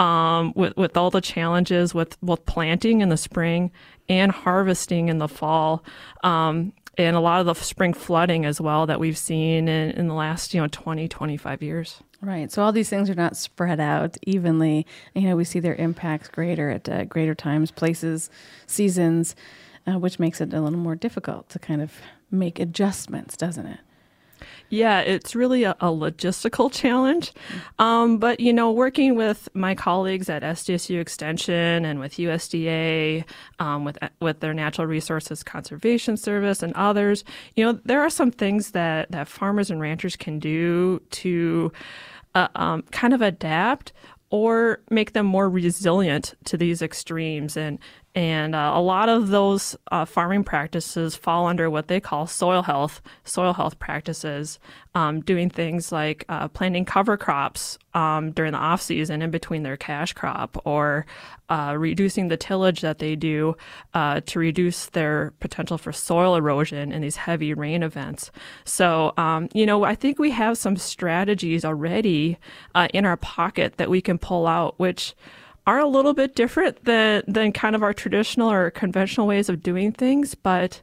with all the challenges with both planting in the spring and harvesting in the fall. And a lot of the spring flooding as well that we've seen in the last, 20, 25 years. Right. So all these things are not spread out evenly. We see their impacts greater at greater times, places, seasons, which makes it a little more difficult to kind of make adjustments, doesn't it? Yeah, it's really a logistical challenge. But, working with my colleagues at SDSU Extension and with USDA, with their Natural Resources Conservation Service and others, there are some things that farmers and ranchers can do to kind of adapt or make them more resilient to these extremes. And a lot of those farming practices fall under what they call soil health practices, doing things like planting cover crops during the off season in between their cash crop, or reducing the tillage that they do to reduce their potential for soil erosion in these heavy rain events. So, I think we have some strategies already in our pocket that we can pull out, which are a little bit different than kind of our traditional or conventional ways of doing things. But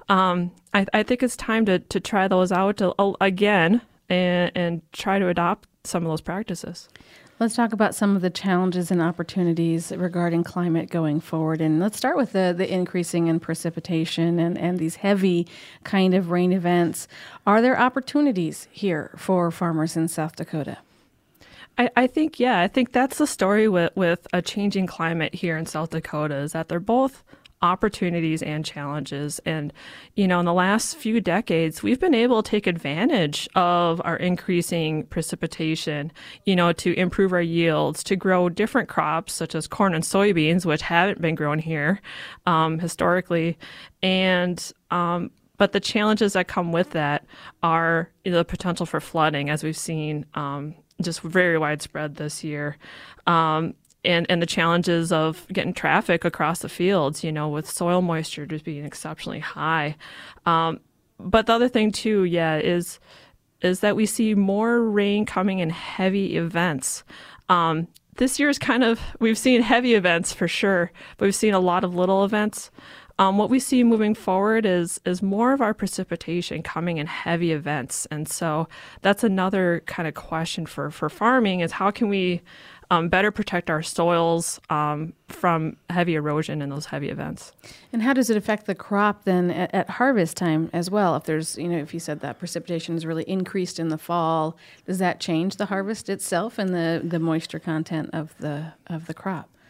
I think it's time to try those out again and try to adopt some of those practices. Let's talk about some of the challenges and opportunities regarding climate going forward. And let's start with the increasing in precipitation and these heavy kind of rain events. Are there opportunities here for farmers in South Dakota? I think that's the story with a changing climate here in South Dakota, is that they're both opportunities and challenges. And, in the last few decades, we've been able to take advantage of our increasing precipitation, to improve our yields, to grow different crops such as corn and soybeans, which haven't been grown here historically. And but the challenges that come with that are the potential for flooding, as we've seen just very widespread this year. And the challenges of getting traffic across the fields, with soil moisture just being exceptionally high. But the other thing too, is that we see more rain coming in heavy events. This year's we've seen heavy events for sure, but we've seen a lot of little events. What we see moving forward is more of our precipitation coming in heavy events. And so that's another kind of question for farming, is how can we better protect our soils from heavy erosion in those heavy events. And how does it affect the crop then at harvest time as well? If there's, if you said that precipitation is really increased in the fall, does that change the harvest itself and the moisture content of the crop?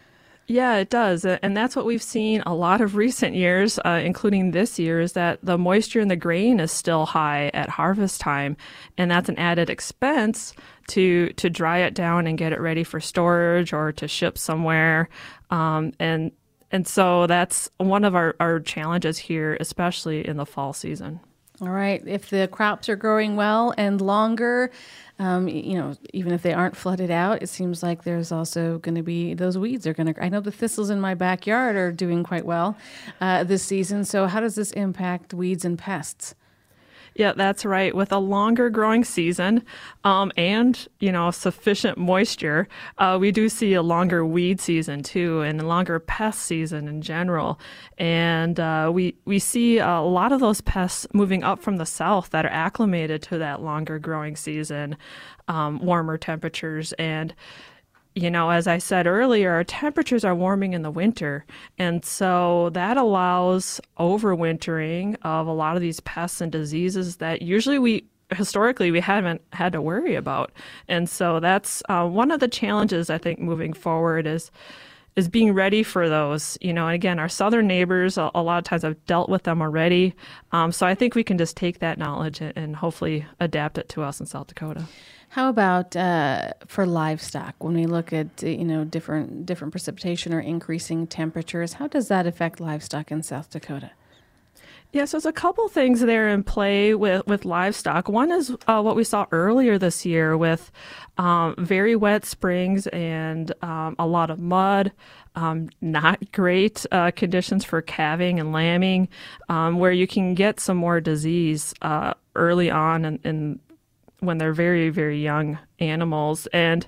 Yeah, it does. And that's what we've seen a lot of recent years, including this year, is that the moisture in the grain is still high at harvest time. And that's an added expense to dry it down and get it ready for storage or to ship somewhere. And so that's one of our challenges here, especially in the fall season. All right. If the crops are growing well and longer, even if they aren't flooded out, it seems like there's also going to be those weeds are going to. I know the thistles in my backyard are doing quite well this season. So how does this impact weeds and pests? Yeah, that's right. With a longer growing season and, sufficient moisture, we do see a longer weed season too, and a longer pest season in general. And we see a lot of those pests moving up from the south that are acclimated to that longer growing season, warmer temperatures. And as I said earlier, our temperatures are warming in the winter. And so that allows overwintering of a lot of these pests and diseases that usually historically we haven't had to worry about. And so that's one of the challenges, I think, moving forward is being ready for those. And again, our southern neighbors, a lot of times have dealt with them already. So I think we can just take that knowledge and hopefully adapt it to us in South Dakota. How about for livestock? When we look at different precipitation or increasing temperatures, how does that affect livestock in South Dakota? Yeah, so there's a couple things there in play with livestock. One is what we saw earlier this year with very wet springs and a lot of mud, not great conditions for calving and lambing, where you can get some more disease early on in when they're very, very young animals. And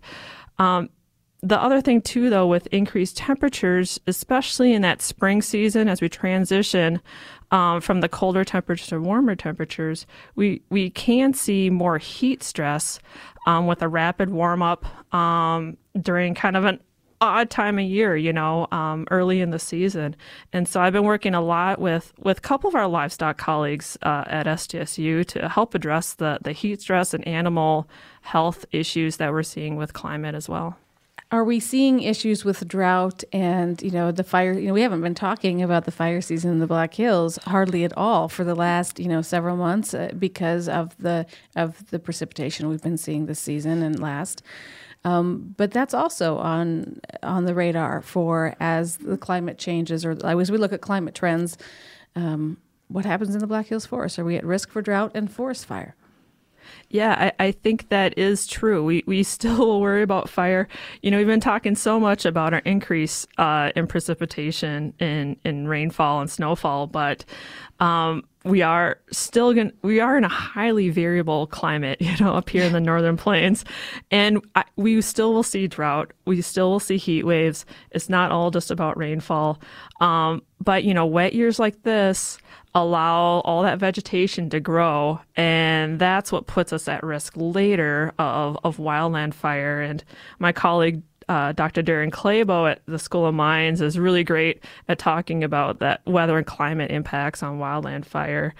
the other thing, too, though, with increased temperatures, especially in that spring season as we transition from the colder temperatures to warmer temperatures, we can see more heat stress with a rapid warm-up during kind of an odd time of year, early in the season. And so I've been working a lot with a couple of our livestock colleagues at SDSU to help address the heat stress and animal health issues that we're seeing with climate as well. Are we seeing issues with drought and, the fire? We haven't been talking about the fire season in the Black Hills hardly at all for the last, several months because of the precipitation we've been seeing this season and last. But that's also on the radar for as the climate changes or as we look at climate trends, what happens in the Black Hills Forest? Are we at risk for drought and forest fire? Yeah, I think that is true. We still will worry about fire. We've been talking so much about our increase in precipitation in rainfall and snowfall, but we are in a highly variable climate, up here in the Northern Plains, and we still will see drought. We still will see heat waves. It's not all just about rainfall, but wet years like this allow all that vegetation to grow, and that's what puts us at risk later of wildland fire. And my colleague Dr. Darren Clabo at the School of Mines is really great at talking about that weather and climate impacts on wildland fire.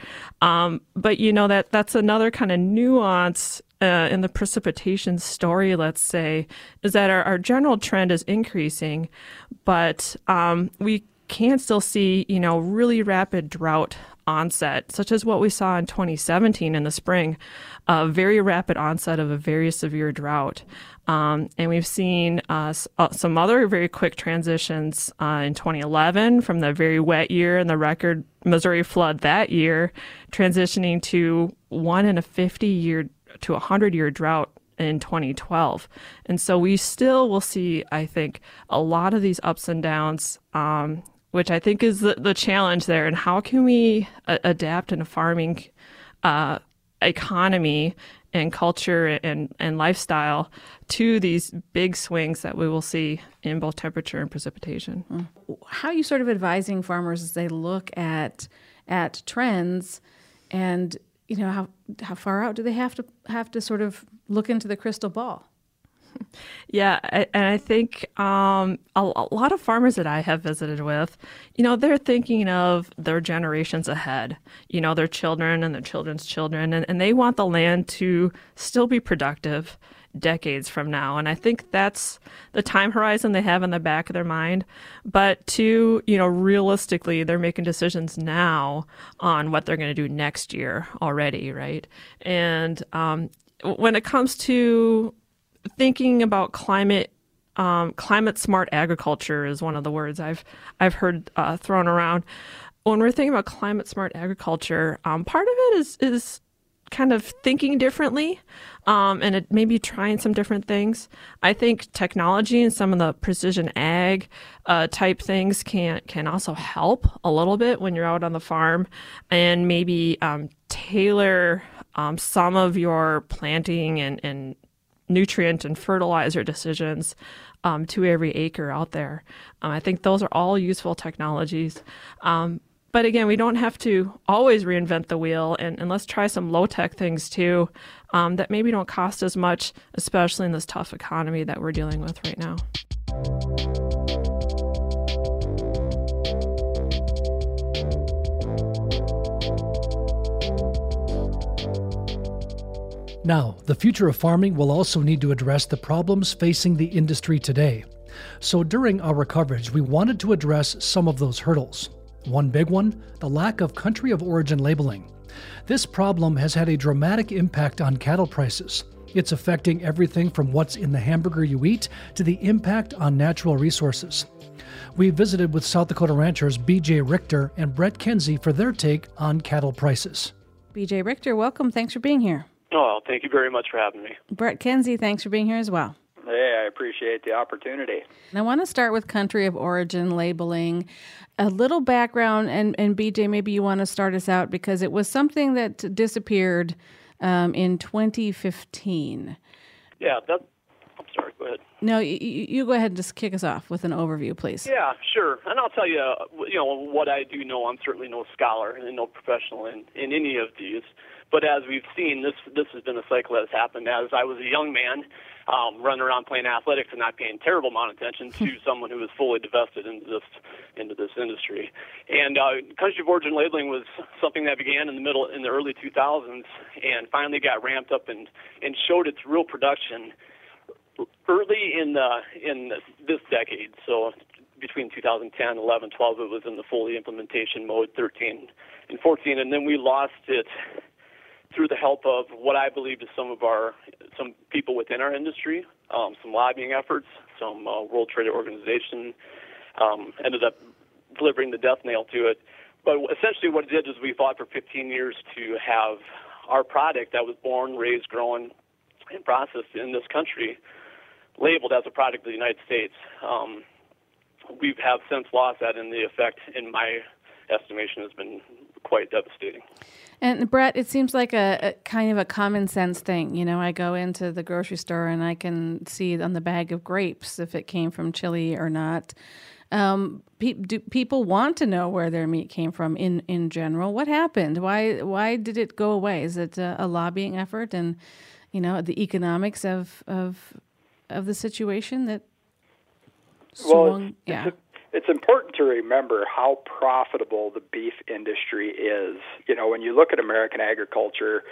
But that's another kind of nuance in the precipitation story, let's say, is that our general trend is increasing, but we can still see, really rapid drought onset, such as what we saw in 2017 in the spring, a very rapid onset of a very severe drought. And we've seen some other very quick transitions in 2011 from the very wet year and the record Missouri flood that year, transitioning to 1 in a 50-year to 100-year drought in 2012. And so we still will see, I think, a lot of these ups and downs, which I think is the challenge there. And how can we adapt in a farming economy and culture and lifestyle to these big swings that we will see in both temperature and precipitation? How are you sort of advising farmers as they look at trends, and how far out do they have to sort of look into the crystal ball? Yeah, and I think a lot of farmers that I have visited with, they're thinking of their generations ahead, their children and their children's children, and they want the land to still be productive decades from now. And I think that's the time horizon they have in the back of their mind. But realistically, they're making decisions now on what they're going to do next year already, right? And when it comes to thinking about climate smart agriculture is one of the words I've heard thrown around. When we're thinking about climate smart agriculture, part of it is kind of thinking differently, and it maybe trying some different things. I think technology and some of the precision ag type things can also help a little bit when you're out on the farm, and maybe tailor some of your planting and nutrient and fertilizer decisions to every acre out there. I think those are all useful technologies. But again, we don't have to always reinvent the wheel, and let's try some low-tech things too that maybe don't cost as much, especially in this tough economy that we're dealing with right now. Now, the future of farming will also need to address the problems facing the industry today. So during our coverage, we wanted to address some of those hurdles. One big one, the lack of country of origin labeling. This problem has had a dramatic impact on cattle prices. It's affecting everything from what's in the hamburger you eat to the impact on natural resources. We visited with South Dakota ranchers B.J. Richter and Brett Kenzie for their take on cattle prices. B.J. Richter, welcome. Thanks for being here. Oh, thank you very much for having me. Brett Kenzie, thanks for being here as well. Hey, I appreciate the opportunity. And I want to start with country of origin labeling. A little background, and BJ, maybe you want to start us out because it was something that disappeared in 2015. Yeah, I'm sorry, go ahead. No, you go ahead and just kick us off with an overview, please. Yeah, sure. And I'll tell you, what I do know. I'm certainly no scholar and no professional in any of these. But as we've seen, this has been a cycle that has happened. As I was a young man, running around playing athletics and not paying terrible amount of attention to someone who was fully divested into this industry. And country of origin labeling was something that began in the early 2000s and finally got ramped up and showed its real production early in this decade. So between 2010, 11, 12, it was in the fully implementation mode, 13 and 14, and then we lost it through the help of what I believe is some people within our industry, some lobbying efforts, some World Trade Organization ended up delivering the death nail to it. But essentially what it did is we fought for 15 years to have our product that was born, raised, grown, and processed in this country labeled as a product of the United States. We have since lost that, and the effect, in my estimation, has been quite devastating. And Brett, it seems like a kind of a common sense thing. You know, I go into the grocery store and I can see on the bag of grapes if it came from Chile or not. Do people want to know where their meat came from in general? What happened? Why did it go away? Is it a lobbying effort and, the economics of the situation that swung? It's important to remember how profitable the beef industry is. When you look at American agriculture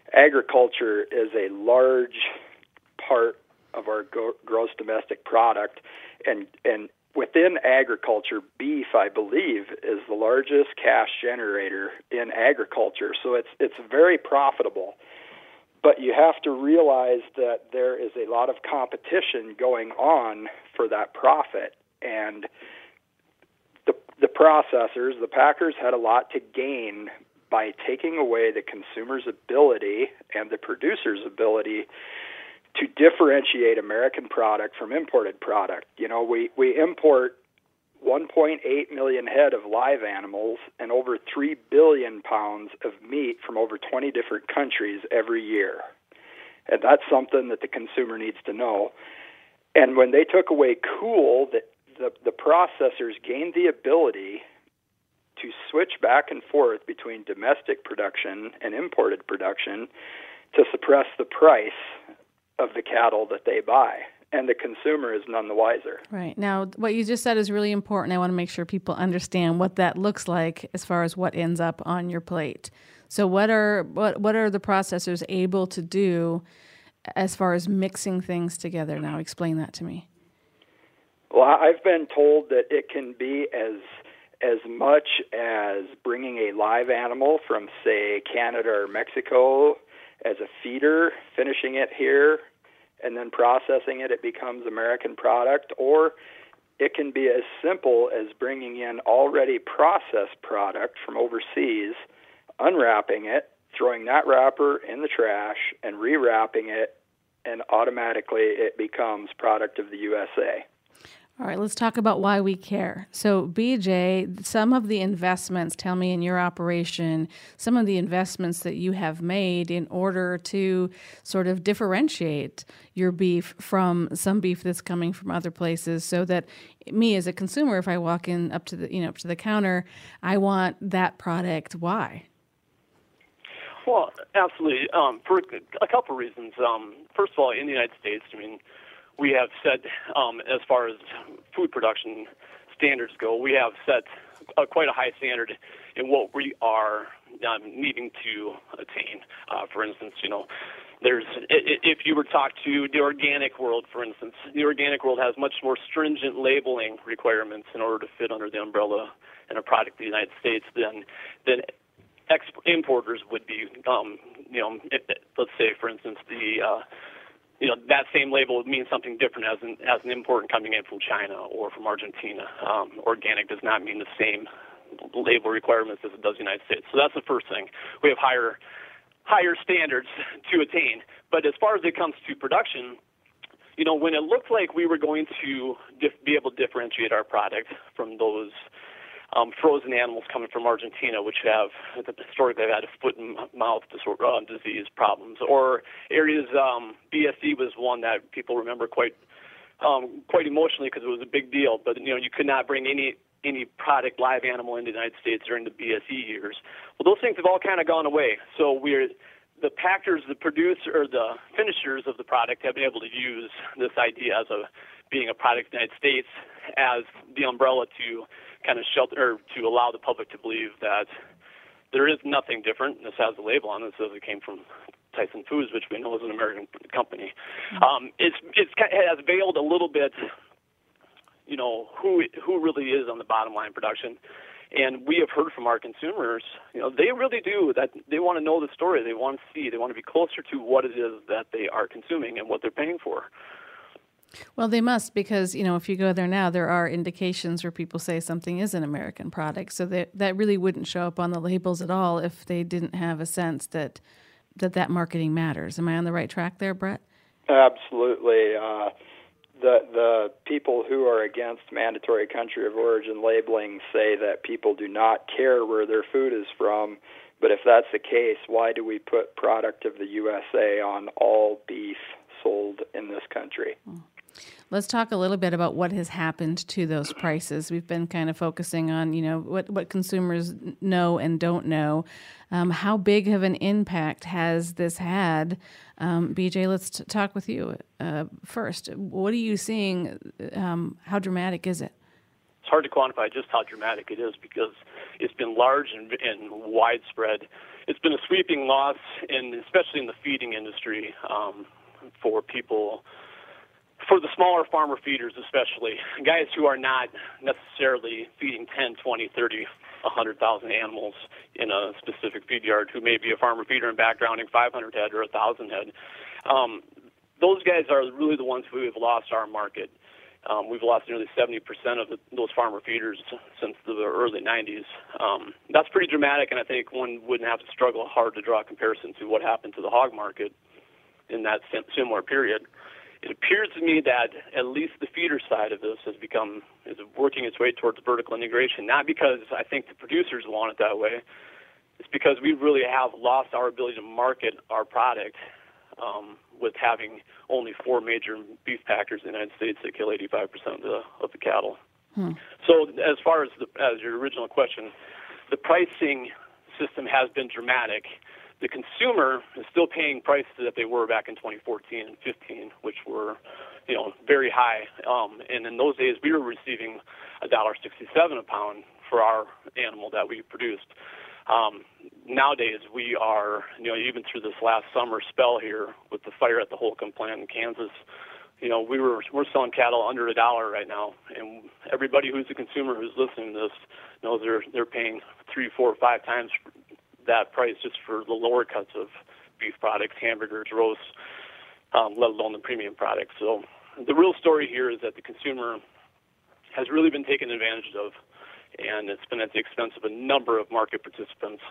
is a large part of our gross domestic product, and within agriculture, beef, I believe, is the largest cash generator in agriculture. So it's very profitable. But you have to realize that there is a lot of competition going on for that profit, and the processors, the packers, had a lot to gain by taking away the consumer's ability and the producer's ability to differentiate American product from imported product. We import 1.8 million head of live animals and over 3 billion pounds of meat from over 20 different countries every year. And that's something that the consumer needs to know. And when they took away cool, the processors gained the ability to switch back and forth between domestic production and imported production to suppress the price of the cattle that they buy. And the consumer is none the wiser. Right. Now, what you just said is really important. I want to make sure people understand what that looks like as far as what ends up on your plate. So what are the processors able to do as far as mixing things together now? Explain that to me. Well, I've been told that it can be as much as bringing a live animal from, say, Canada or Mexico as a feeder, finishing it here, and then processing it, it becomes American product, or it can be as simple as bringing in already processed product from overseas, unwrapping it, throwing that wrapper in the trash, and rewrapping it, and automatically it becomes product of the USA. All right, let's talk about why we care. So, BJ, some of the investments, tell me in your operation, some of the investments that you have made in order to sort of differentiate your beef from some beef that's coming from other places, so that me as a consumer, if I walk in up to the counter, I want that product. Why? Well, absolutely. For a couple of reasons. First of all, in the United States, we have set, as far as food production standards go, we have set quite a high standard in what we are needing to attain. For instance, if you were to talk to the organic world, for instance, the organic world has much more stringent labeling requirements in order to fit under the umbrella in a product in the United States than importers would be. Let's say, for instance, that same label would mean something different as an import coming in from China or from Argentina. Organic does not mean the same label requirements as it does the United States. So that's the first thing. We have higher standards to attain. But as far as it comes to production, when it looked like we were going to be able to differentiate our product from those frozen animals coming from Argentina, which have historically had foot and mouth disease problems, or areas. BSE was one that people remember quite emotionally because it was a big deal. But you could not bring any product, live animal, into the United States during the BSE years. Well, those things have all kind of gone away. So the packers, the producer, or the finishers of the product have been able to use this idea as being a product of the United States as the umbrella to kind of shelter, or to allow the public to believe that there is nothing different. This has a label on it that says it came from Tyson Foods, which we know is an American company. It has veiled a little bit, who really is on the bottom line production. And we have heard from our consumers, they really do, that they want to know the story. They want to see, they want to be closer to what it is that they are consuming and what they're paying for. Well, they must, because, if you go there now, there are indications where people say something is an American product. So that really wouldn't show up on the labels at all if they didn't have a sense that marketing matters. Am I on the right track there, Brett? Absolutely. The people who are against mandatory country of origin labeling say that people do not care where their food is from. But if that's the case, why do we put product of the USA on all beef sold in this country? Let's talk a little bit about what has happened to those prices. We've been kind of focusing on, what consumers know and don't know. How big of an impact has this had? BJ, let's talk with you first. What are you seeing? How dramatic is it? It's hard to quantify just how dramatic it is because it's been large and widespread. It's been a sweeping loss, and especially in the feeding industry, for people. For the smaller farmer feeders especially, guys who are not necessarily feeding 10, 20, 30, 100,000 animals in a specific feed yard, who may be a farmer feeder in backgrounding 500 head or 1,000 head, those guys are really the ones who have lost our market. We've lost nearly 70% of those farmer feeders since the early 90s. That's pretty dramatic, and I think one wouldn't have to struggle hard to draw a comparison to what happened to the hog market in that similar period. It appears to me that at least the feeder side of this is working its way towards vertical integration, not because I think the producers want it that way. It's because we really have lost our ability to market our product with having only 4 major beef packers in the United States that kill 85% of the cattle. So as far as your original question, the pricing system has been dramatic. The consumer is still paying prices that they were back in 2014 and 15, which were, very high. And in those days, we were receiving $1.67 a pound for our animal that we produced. Nowadays, we are, even through this last summer spell here with the fire at the Holcomb plant in Kansas, we're selling cattle under $1 right now, and everybody who's a consumer who's listening to this knows they're paying 3, 4, 5 times that price just for the lower cuts of beef products, hamburgers, roasts, let alone the premium products. So the real story here is that the consumer has really been taken advantage of, and it's been at the expense of a number of market participants.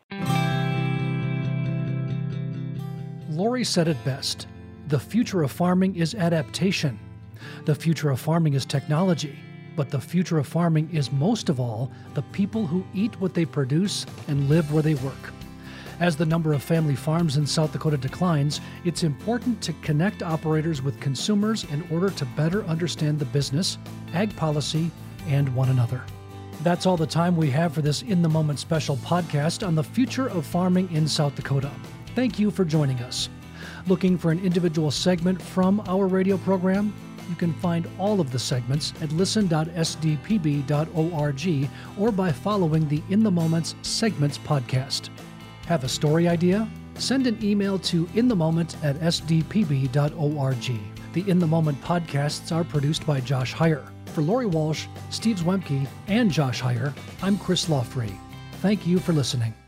Lori said it best. The future of farming is adaptation. The future of farming is technology. But the future of farming is most of all the people who eat what they produce and live where they work. As the number of family farms in South Dakota declines, it's important to connect operators with consumers in order to better understand the business, ag policy, and one another. That's all the time we have for this In the Moment special podcast on the future of farming in South Dakota. Thank you for joining us. Looking for an individual segment from our radio program? You can find all of the segments at listen.sdpb.org or by following the In the Moments Segments podcast. Have a story idea? Send an email to inthemoment@sdpb.org. The In the Moment podcasts are produced by Josh Heyer. For Lori Walsh, Steve Zwemke, and Josh Heyer, I'm Chris Lawfree. Thank you for listening.